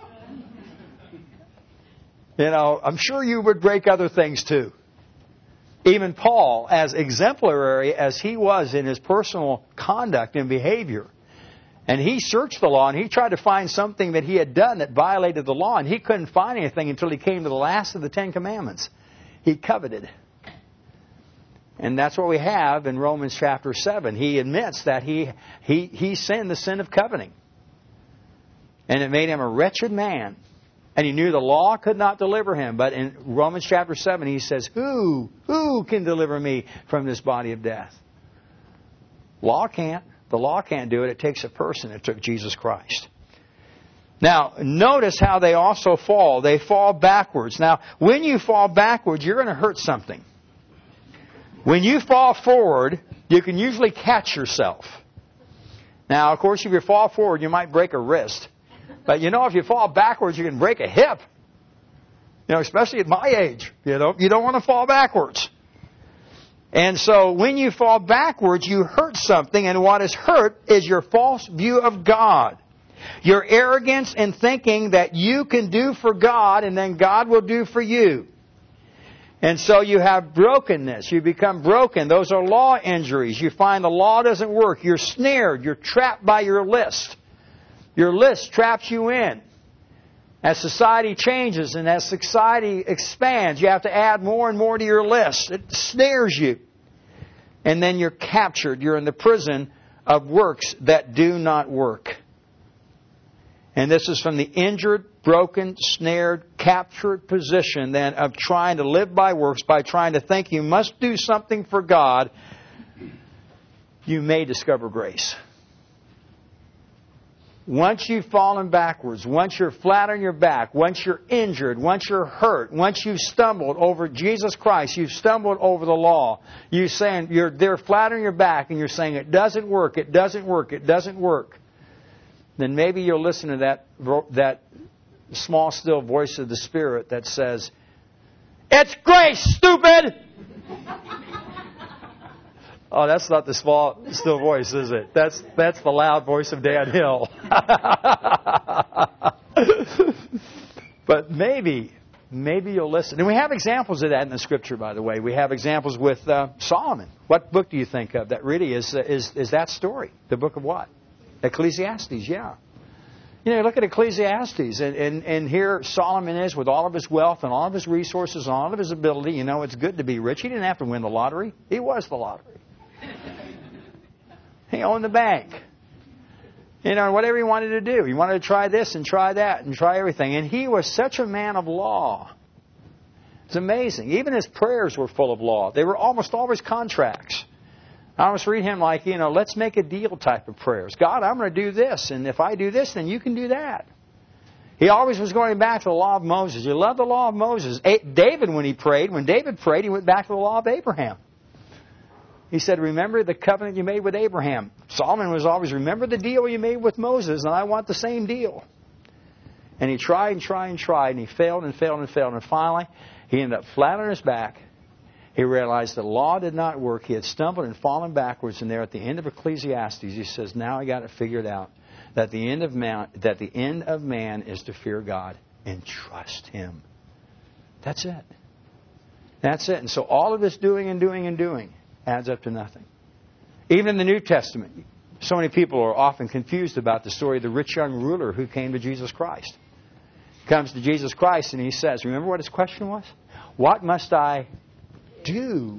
You know, I'm sure you would break other things too. Even Paul, as exemplary as he was in his personal conduct and behavior, and he searched the law and he tried to find something that he had done that violated the law, and he couldn't find anything until he came to the last of the Ten Commandments. He coveted. And that's what we have in Romans chapter seven. He admits that he, he, he sinned the sin of coveting. And it made him a wretched man. And he knew the law could not deliver him. But in Romans chapter seven, he says, Who? Who can deliver me from this body of death? Law can't. The law can't do it. It takes a person. It took Jesus Christ. Now, notice how they also fall. They fall backwards. Now, when you fall backwards, you're going to hurt something. When you fall forward, you can usually catch yourself. Now, of course, if you fall forward, you might break a wrist. But, you know, if you fall backwards, you can break a hip. You know, especially at my age. You know, you don't want to fall backwards. And so when you fall backwards, you hurt something. And what is hurt is your false view of God. Your arrogance in thinking that you can do for God and then God will do for you. And so you have brokenness. You become broken. Those are law injuries. You find the law doesn't work. You're snared. You're trapped by your list. Your list traps you in. As society changes and as society expands, you have to add more and more to your list. It snares you. And then you're captured. You're in the prison of works that do not work. And this is from the injured, broken, snared, captured position then of trying to live by works, by trying to think you must do something for God. You may discover grace. Once you've fallen backwards, once you're flat on your back, once you're injured, once you're hurt, once you've stumbled over Jesus Christ, you've stumbled over the law, you're saying you're there flat on your back and you're saying it doesn't work, it doesn't work, it doesn't work, then maybe you'll listen to that that small still voice of the Spirit that says, "It's grace, stupid!" Oh, that's not the small, still voice, is it? That's that's the loud voice of Dan Hill. But maybe, maybe you'll listen. And we have examples of that in the Scripture, by the way. We have examples with uh, Solomon. What book do you think of that really is, uh, is is that story? The book of what? Ecclesiastes, yeah. You know, look at Ecclesiastes, and, and, and here Solomon is with all of his wealth and all of his resources and all of his ability. You know, it's good to be rich. He didn't have to win the lottery. He was the lottery. He owned the bank. You know, whatever he wanted to do. He wanted to try this and try that and try everything. And he was such a man of law. It's amazing. Even his prayers were full of law. They were almost always contracts. I almost read him like, you know, let's make a deal type of prayers. God, I'm going to do this. And if I do this, then you can do that. He always was going back to the law of Moses. You love the law of Moses. David, when he prayed, when David prayed, he went back to the law of Abraham. He said, remember the covenant you made with Abraham. Solomon was always, remember the deal you made with Moses, and I want the same deal. And he tried and tried and tried, and he failed and failed and failed. And finally, he ended up flat on his back. He realized the law did not work. He had stumbled and fallen backwards. And there at the end of Ecclesiastes, he says, now I got it figured out. That the end of man, that the end of man is to fear God and trust Him. That's it. That's it. And so all of this doing and doing and doing adds up to nothing. Even in the New Testament, so many people are often confused about the story of the rich young ruler who came to Jesus Christ. He comes to Jesus Christ and he says, remember what his question was? What must I do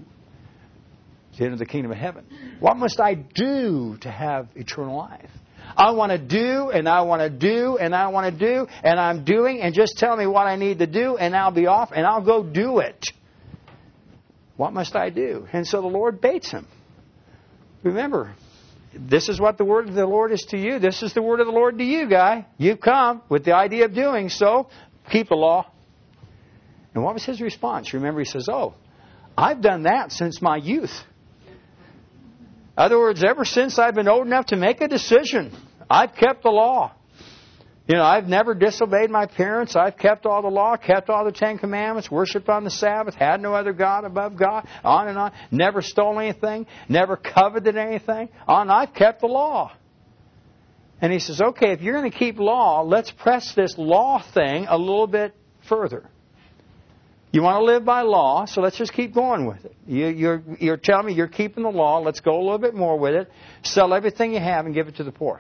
to enter the kingdom of heaven? What must I do to have eternal life? I want to do, and I want to do, and I want to do, and I'm doing, and just tell me what I need to do, and I'll be off, and I'll go do it. What must I do? And so the Lord baits him. Remember, this is what the word of the Lord is to you. This is the word of the Lord to you, guy. You've come with the idea of doing, so keep the law. And what was his response? Remember, he says, oh, I've done that since my youth. In other words, ever since I've been old enough to make a decision, I've kept the law. You know, I've never disobeyed my parents. I've kept all the law, kept all the Ten Commandments, worshipped on the Sabbath, had no other God above God, on and on. Never stole anything, never coveted anything. On, I've kept the law. And he says, okay, if you're going to keep law, let's press this law thing a little bit further. You want to live by law, so let's just keep going with it. You, you're, you're telling me you're keeping the law. Let's go a little bit more with it. Sell everything you have and give it to the poor.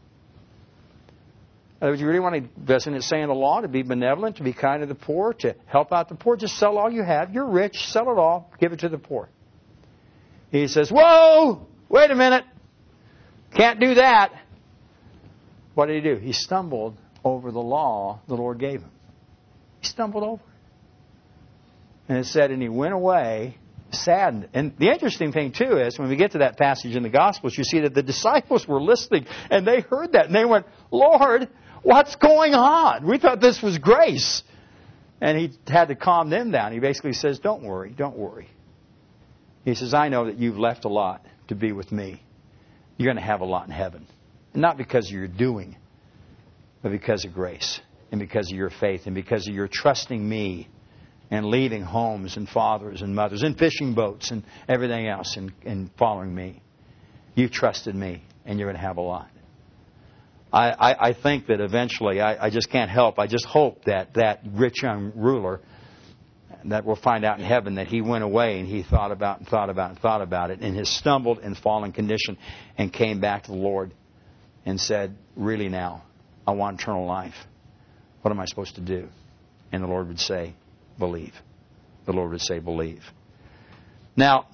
In other words, you really want to, doesn't it say in the law to be benevolent, to be kind to the poor, to help out the poor? Just sell all you have. You're rich. Sell it all. Give it to the poor. He says, whoa, wait a minute. Can't do that. What did he do? He stumbled over the law the Lord gave him. He stumbled over it. And it said, and he went away saddened. And the interesting thing, too, is when we get to that passage in the Gospels, you see that the disciples were listening, and they heard that, and they went, Lord, what's going on? We thought this was grace. And he had to calm them down. He basically says, don't worry, don't worry. He says, I know that you've left a lot to be with me. You're going to have a lot in heaven. And not because of your doing, but because of grace, and because of your faith, and because of your trusting me, and leaving homes and fathers and mothers and fishing boats and everything else and, and following me. You've trusted me, and you're going to have a lot. I, I, I think that eventually, I, I just can't help, I just hope that that rich young ruler, that we'll find out in heaven, that he went away and he thought about and thought about and thought about it in his stumbled and fallen condition, and came back to the Lord and said, really now, I want eternal life. What am I supposed to do? And the Lord would say, believe. The Lord would say, believe. Now,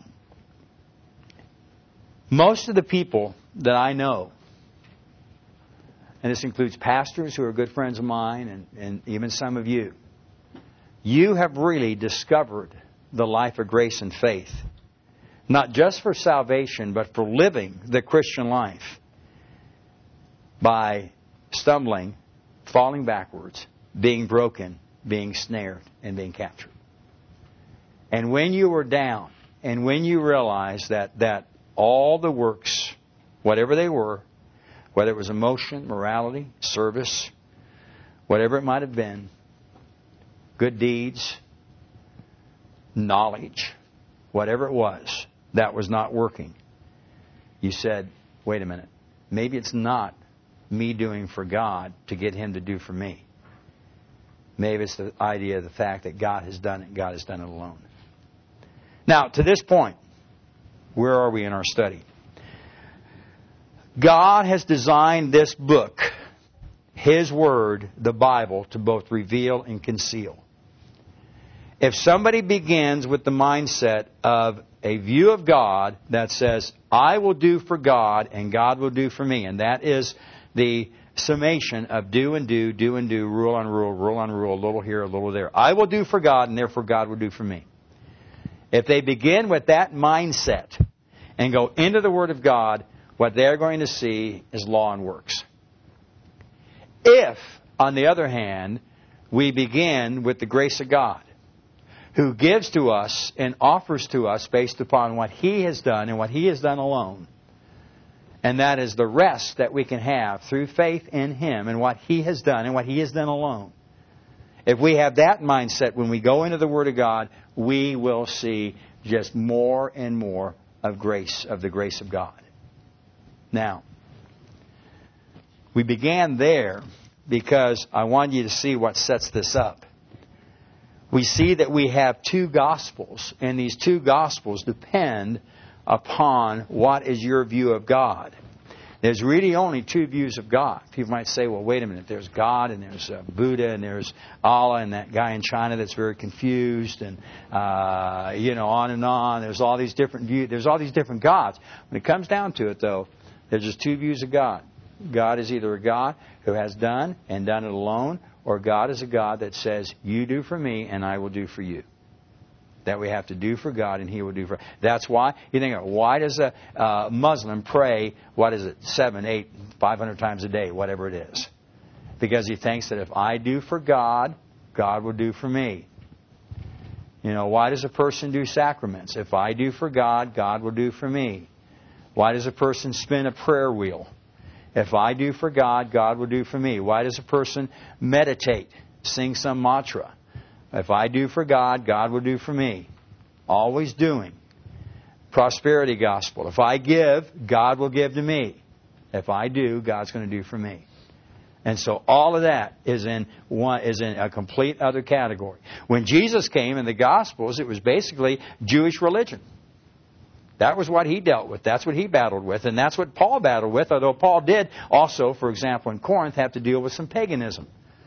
most of the people that I know, and this includes pastors who are good friends of mine and, and even some of you, you have really discovered the life of grace and faith. Not just for salvation, but for living the Christian life by stumbling, falling backwards, being broken, being snared, and being captured. And when you were down, and when you realized that, that all the works, whatever they were, whether it was emotion, morality, service, whatever it might have been, good deeds, knowledge, whatever it was, that was not working. You said, wait a minute, maybe it's not me doing for God to get Him to do for me. Maybe it's the idea of the fact that God has done it, God has done it alone. Now, to this point, where are we in our study? God has designed this book, His Word, the Bible, to both reveal and conceal. If somebody begins with the mindset of a view of God that says, I will do for God and God will do for me, and that is the summation of do and do, do and do, rule on rule, rule on rule, a little here, a little there. I will do for God and therefore God will do for me. If they begin with that mindset and go into the Word of God, what they're going to see is law and works. If, on the other hand, we begin with the grace of God, who gives to us and offers to us based upon what He has done and what He has done alone, and that is the rest that we can have through faith in Him and what He has done and what He has done alone. If we have that mindset when we go into the Word of God, we will see just more and more of grace, of the grace of God. Now, we began there because I want you to see what sets this up. We see that we have two Gospels, and these two Gospels depend upon what is your view of God. There's really only two views of God. People might say, well, wait a minute, there's God and there's uh, Buddha and there's Allah and that guy in China that's very confused and, uh, you know, on and on. There's all these different views. There's all these different gods. When it comes down to it, though, there's just two views of God. God is either a God who has done and done it alone, or God is a God that says, you do for me and I will do for you. That we have to do for God and He will do for us. That's why, you think, why does a uh, Muslim pray, what is it, seven, eight, five hundred times a day, whatever it is? Because he thinks that if I do for God, God will do for me. You know, why does a person do sacraments? If I do for God, God will do for me. Why does a person spin a prayer wheel? If I do for God, God will do for me. Why does a person meditate, sing some mantra? If I do for God, God will do for me. Always doing. Prosperity gospel. If I give, God will give to me. If I do, God's going to do for me. And so all of that is in one is in a complete other category. When Jesus came in the Gospels, it was basically Jewish religion. That was what He dealt with. That's what He battled with. And that's what Paul battled with, although Paul did also, for example, in Corinth, have to deal with some paganism.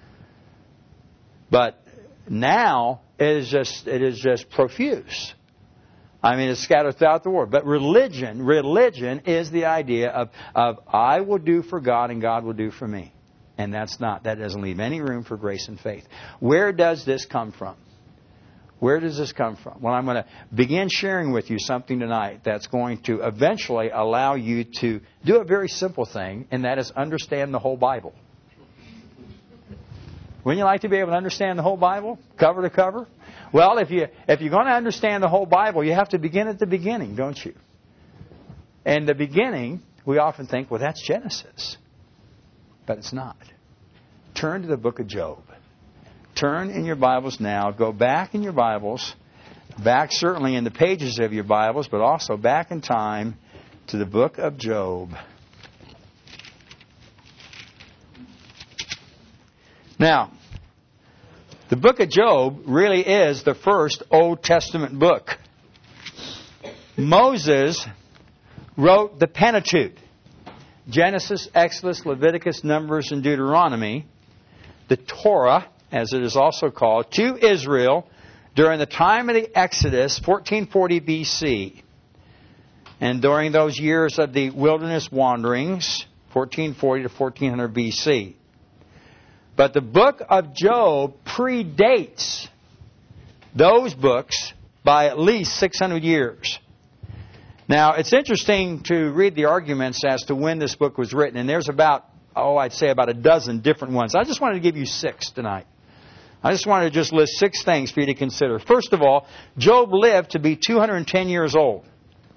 But now it is just it is just profuse. I mean, it's scattered throughout the world. But religion, religion is the idea of, of I will do for God and God will do for me. And that's not, that doesn't leave any room for grace and faith. Where does this come from? Where does this come from? Well, I'm going to begin sharing with you something tonight that's going to eventually allow you to do a very simple thing, and that is understand the whole Bible. Wouldn't you like to be able to understand the whole Bible, cover to cover? Well, if you if you're going to understand the whole Bible, you have to begin at the beginning, don't you? And the beginning, we often think, well, that's Genesis. But it's not. Turn to the book of Job. Turn in your Bibles now. Go back in your Bibles. Back certainly in the pages of your Bibles, but also back in time to the book of Job. Now, the book of Job really is the first Old Testament book. Moses wrote the Pentateuch. Genesis, Exodus, Leviticus, Numbers, and Deuteronomy. the Torah, as it is also called, to Israel during the time of the Exodus, fourteen forty B C. And during those years of the wilderness wanderings, fourteen forty to fourteen hundred B C. But the book of Job predates those books by at least six hundred years. Now, it's interesting to read the arguments as to when this book was written. And there's about, oh, I'd say about a dozen different ones. I just wanted to give you six tonight. I just wanted to just list six things for you to consider. First of all, Job lived to be two hundred ten years old.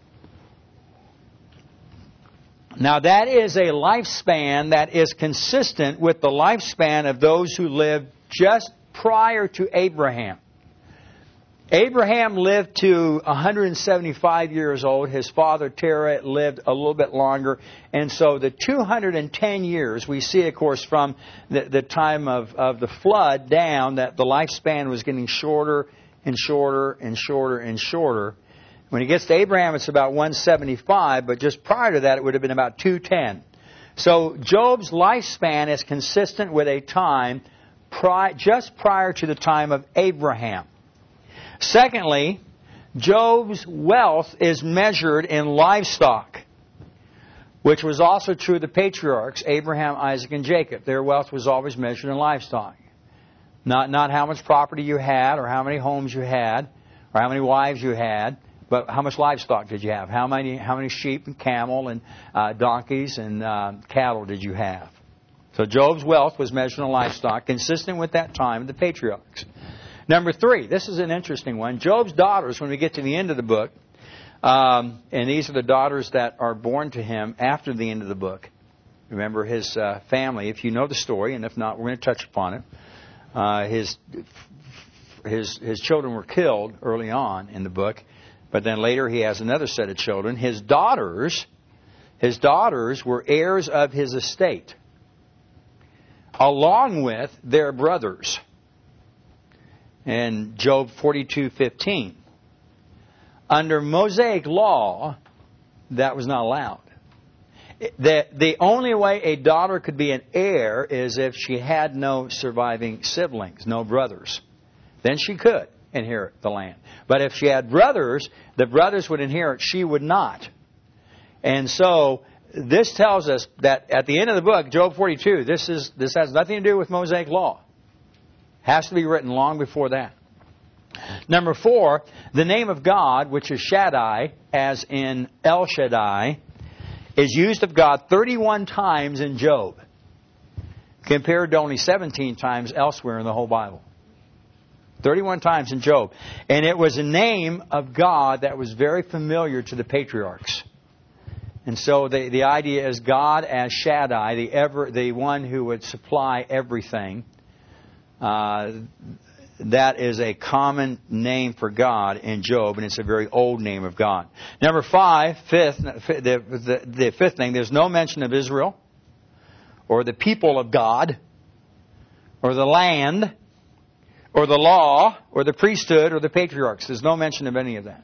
Now, that is a lifespan that is consistent with the lifespan of those who lived just prior to Abraham. Abraham lived to one hundred seventy-five years old. His father Terah lived a little bit longer. And so the two hundred ten years, we see, of course, from the, the time of, of the flood down, that the lifespan was getting shorter and shorter and shorter and shorter. When it gets to Abraham, it's about one seventy-five, but just prior to that, it would have been about two ten. So Job's lifespan is consistent with a time pri- just prior to the time of Abraham. Secondly, Job's wealth is measured in livestock, which was also true of the patriarchs, Abraham, Isaac, and Jacob. Their wealth was always measured in livestock. Not, not how much property you had, or how many homes you had, or how many wives you had, but how much livestock did you have? How many, how many sheep and camel and uh, donkeys and uh, cattle did you have? So Job's wealth was measured in livestock, consistent with that time of the patriarchs. Number three, this is an interesting one. Job's daughters, when we get to the end of the book, um, and these are the daughters that are born to him after the end of the book. Remember his uh, family, if you know the story, and if not, we're going to touch upon it. Uh, his, his, his children were killed early on in the book, but then later he has another set of children. His daughters, his daughters were heirs of his estate, along with their brothers. In Job forty-two fifteen. Under Mosaic law, that was not allowed. The, the only way a daughter could be an heir is if she had no surviving siblings, no brothers. Then she could inherit the land. But if she had brothers, the brothers would inherit, she would not. And so this tells us that at the end of the book, Job forty-two, this is this has nothing to do with Mosaic law. Has to be written long before that. Number four, the name of God, which is Shaddai, as in El Shaddai, is used of God thirty-one times in Job, compared to only seventeen times elsewhere in the whole Bible. thirty-one times in Job. And it was a name of God that was very familiar to the patriarchs. And so the, the idea is God as Shaddai, the ever the one who would supply everything. Uh, that is a common name for God in Job, and it's a very old name of God. Number five, fifth, the, the, the fifth thing, there's no mention of Israel, or the people of God, or the land, or the law, or the priesthood, or the patriarchs. There's no mention of any of that.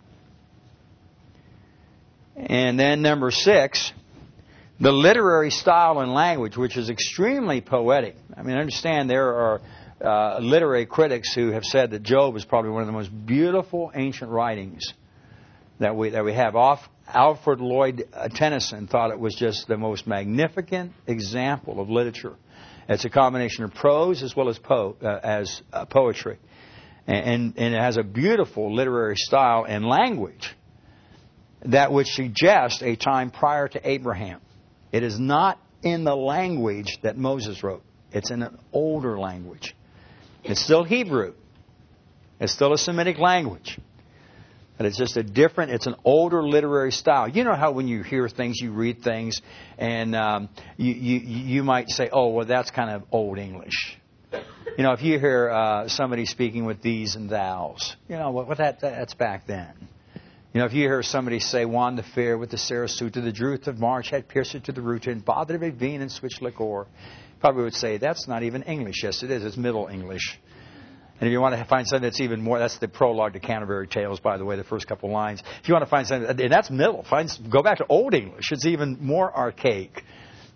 And then number six, the literary style and language, which is extremely poetic. I mean, understand there are uh, literary critics who have said that Job is probably one of the most beautiful ancient writings that we that we have. Off, Alfred Lloyd Tennyson thought it was just the most magnificent example of literature. It's a combination of prose as well as po- uh, as uh, poetry, and, and it has a beautiful literary style and language that would suggest a time prior to Abraham. It is not in the language that Moses wrote. It's in an older language. It's still Hebrew. It's still a Semitic language. But it's just a different, it's an older literary style. You know how when you hear things, you read things, and um, you, you, you might say, oh, well, that's kind of old English. You know, if you hear uh, somebody speaking with these and thous, you know, what, what that that's back then. You know, if you hear somebody say, Juan the Fair with the Sarasuta, the Druth of March had pierced it to the root and bothered a bean and switched liquor, probably would say, that's not even English. Yes, it is. It's Middle English. And if you want to find something that's even more, that's the prologue to Canterbury Tales, by the way, the first couple lines. If you want to find something, and that's Middle, find, go back to Old English. It's even more archaic.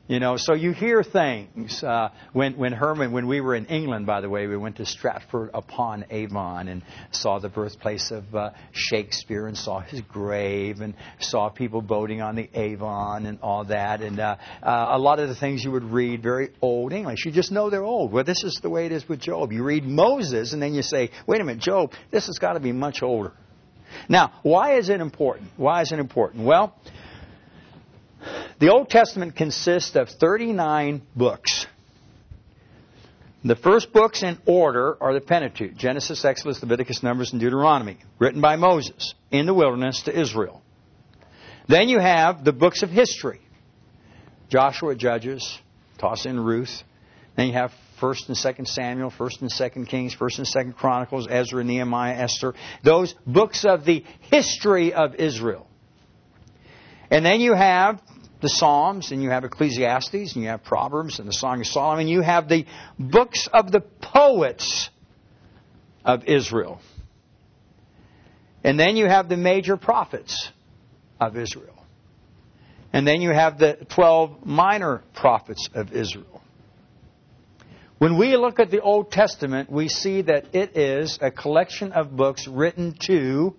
You know, so you hear things. Uh, when when Herman, when we were in England, by the way, we went to Stratford upon Avon and saw the birthplace of uh, Shakespeare and saw his grave and saw people boating on the Avon and all that. And uh, uh, a lot of the things you would read, very old English. You just know they're old. Well, this is the way it is with Job. You read Moses and then you say, wait a minute, Job, this has got to be much older. Now, why is it important? Why is it important? Well, the Old Testament consists of thirty-nine books. The first books in order are the Pentateuch, Genesis, Exodus, Leviticus, Numbers, and Deuteronomy, written by Moses in the wilderness to Israel. Then you have the books of history, Joshua, Judges, toss in Ruth. Then you have First and Second Samuel, First and Second Kings, First and Second Chronicles, Ezra, Nehemiah, Esther. Those books of the history of Israel. And then you have the Psalms, and you have Ecclesiastes, and you have Proverbs, and the Song of Solomon. You have the books of the poets of Israel. And then you have the major prophets of Israel. And then you have the twelve minor prophets of Israel. When we look at the Old Testament, we see that it is a collection of books written to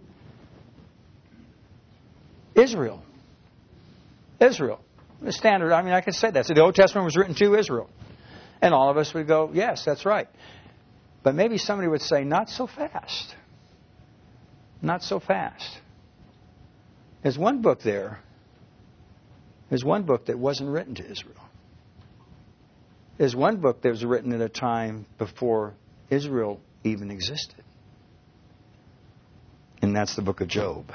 Israel. Israel. The standard, I mean, I could say that. So the Old Testament was written to Israel. And all of us would go, yes, that's right. But maybe somebody would say, not so fast. Not so fast. There's one book there. There's one book that wasn't written to Israel. There's one book that was written at a time before Israel even existed. And that's the book of Job.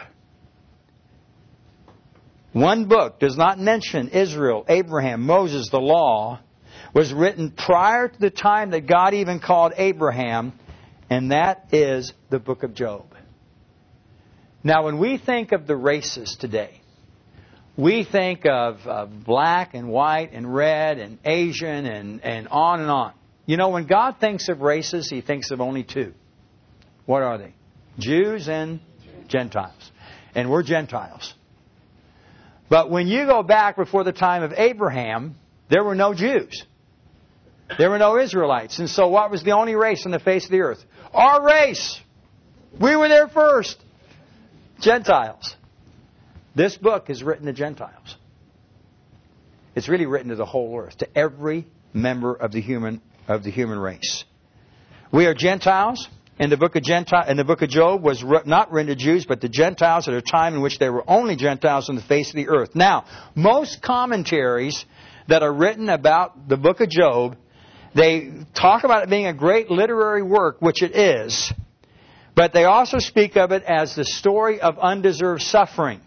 One book does not mention Israel, Abraham, Moses, the law, was written prior to the time that God even called Abraham, and that is the book of Job. Now, when we think of the races today, we think of, of black and white and red and Asian and, and on and on. You know, when God thinks of races, He thinks of only two. What are they? Jews and Gentiles. And we're Gentiles. But when you go back before the time of Abraham, there were no Jews. There were no Israelites. And so what was the only race on the face of the earth? Our race. We were there first. Gentiles. This book is written to Gentiles. It's really written to the whole earth, to every member of the human of the human race. We are Gentiles. And the book of Gentile, and the book of Job was not written to Jews, but to Gentiles at a time in which there were only Gentiles on the face of the earth. Now, most commentaries that are written about the book of Job, they talk about it being a great literary work, which it is, but they also speak of it as the story of undeserved suffering.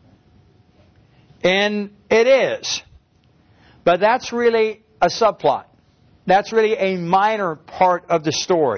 And it is. But that's really a subplot. That's really a minor part of the story.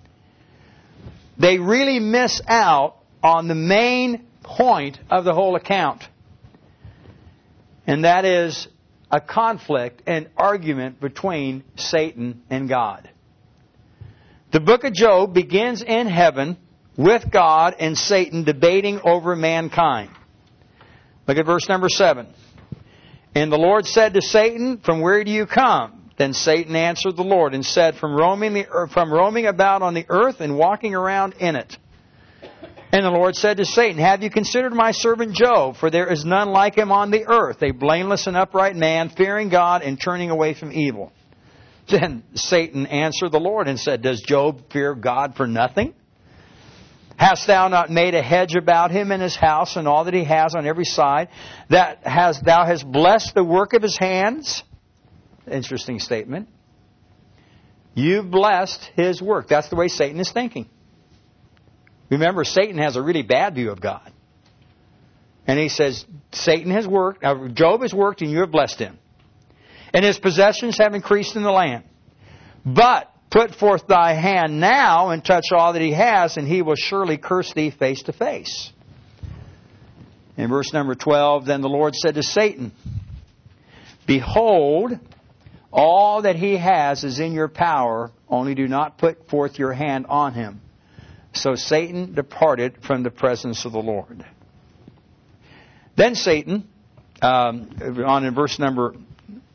They really miss out on the main point of the whole account. And that is a conflict and argument between Satan and God. The book of Job begins in heaven with God and Satan debating over mankind. Look at verse number seven. And the Lord said to Satan, "From where do you come?" Then Satan answered the Lord and said, from roaming, the, from roaming about on the earth and walking around in it. And the Lord said to Satan, "Have you considered my servant Job? For there is none like him on the earth, a blameless and upright man, fearing God and turning away from evil." Then Satan answered the Lord and said, "Does Job fear God for nothing? Hast thou not made a hedge about him and his house and all that he has on every side? That has thou hast blessed the work of his hands?" Interesting statement. You've blessed his work. That's the way Satan is thinking. Remember, Satan has a really bad view of God. And he says, Satan has worked, uh, Job has worked and you have blessed him. And his possessions have increased in the land. But put forth thy hand now and touch all that he has, and he will surely curse thee face to face. In verse number twelve, then the Lord said to Satan, "Behold, all that he has is in your power, only do not put forth your hand on him." So Satan departed from the presence of the Lord. Then Satan, um, on in verse number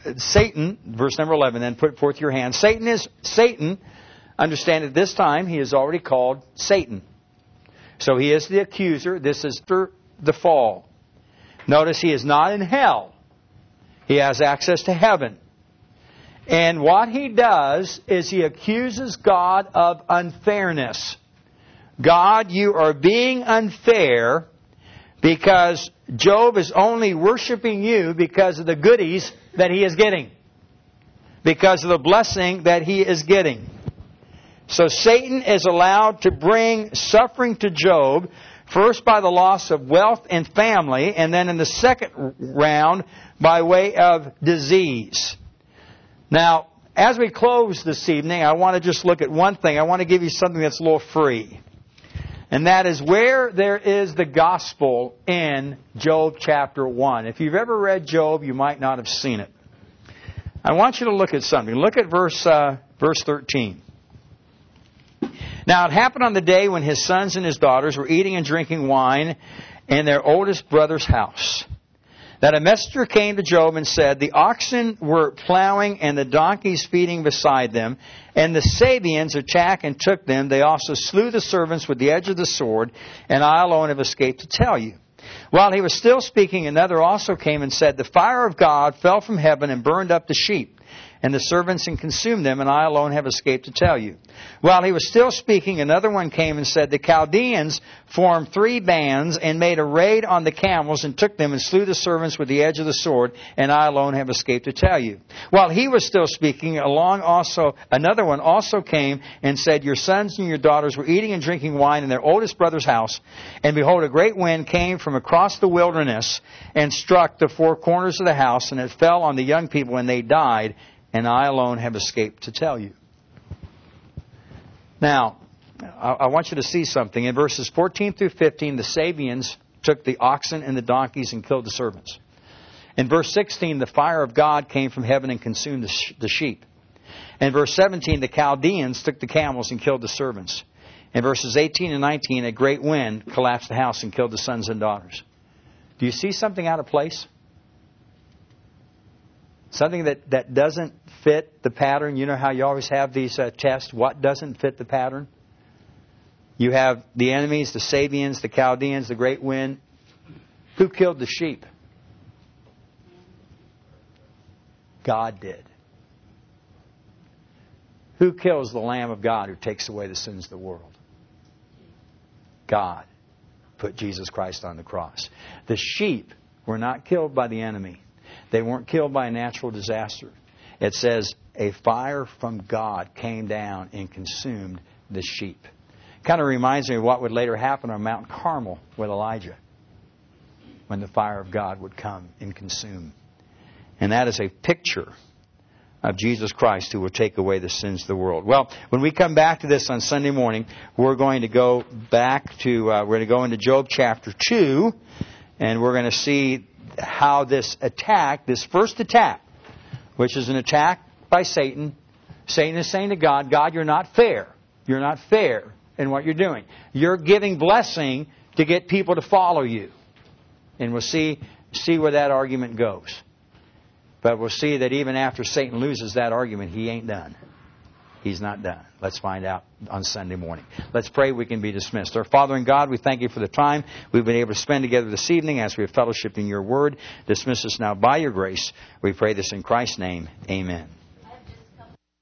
Satan, verse number eleven, then put forth your hand. Satan is, Satan, understand at this time, he is already called Satan. So he is the accuser. This is after the fall. Notice he is not in hell. He has access to heaven. And what he does is he accuses God of unfairness. God, you are being unfair because Job is only worshiping you because of the goodies that he is getting. Because of the blessing that he is getting. So Satan is allowed to bring suffering to Job, first by the loss of wealth and family, and then in the second round by way of disease. Now, as we close this evening, I want to just look at one thing. I want to give you something that's a little free. And that is where there is the gospel in Job chapter one. If you've ever read Job, you might not have seen it. I want you to look at something. Look at verse uh, verse thirteen. Now it happened on the day when his sons and his daughters were eating and drinking wine in their oldest brother's house, that a messenger came to Job and said, the oxen were plowing and the donkeys feeding beside them, and the Sabeans attacked and took them. They also slew the servants with the edge of the sword, and I alone have escaped to tell you. While he was still speaking, another also came and said, the fire of God fell from heaven and burned up the sheep and the servants and consumed them, and I alone have escaped to tell you. While he was still speaking, another one came and said, the Chaldeans formed three bands and made a raid on the camels and took them and slew the servants with the edge of the sword, and I alone have escaped to tell you. While he was still speaking, along also another one also came and said, your sons and your daughters were eating and drinking wine in their oldest brother's house, and behold, a great wind came from across the wilderness and struck the four corners of the house, and it fell on the young people, and they died, and I alone have escaped to tell you. Now, I want you to see something. In verses fourteen through fifteen, the Sabeans took the oxen and the donkeys and killed the servants. In verse sixteen, the fire of God came from heaven and consumed the, sh- the sheep. In verse seventeen, the Chaldeans took the camels and killed the servants. In verses eighteen and nineteen, a great wind collapsed the house and killed the sons and daughters. Do you see something out of place? Something that, that doesn't fit the pattern. You know how you always have these uh, tests. What doesn't fit the pattern? You have the enemies, the Sabeans, the Chaldeans, the great wind. Who killed the sheep? God did. Who kills the Lamb of God who takes away the sins of the world? God put Jesus Christ on the cross. The sheep were not killed by the enemy. They weren't killed by a natural disaster. It says a fire from God came down and consumed the sheep. Kind of reminds me of what would later happen on Mount Carmel with Elijah, when the fire of God would come and consume. And that is a picture of Jesus Christ who will take away the sins of the world. Well, when we come back to this on Sunday morning, we're going to go back to, uh, we're going to go into Job chapter two, and we're going to see how this attack, this first attack, which is an attack by Satan. Satan is saying to God, God, you're not fair. You're not fair in what you're doing. You're giving blessing to get people to follow you. And we'll see, see where that argument goes. But we'll see that even after Satan loses that argument, he ain't done. He's not done. Let's find out on Sunday morning. Let's pray we can be dismissed. Our Father in God, we thank you for the time we've been able to spend together this evening as we have fellowship in your word. Dismiss us now by your grace. We pray this in Christ's name. Amen.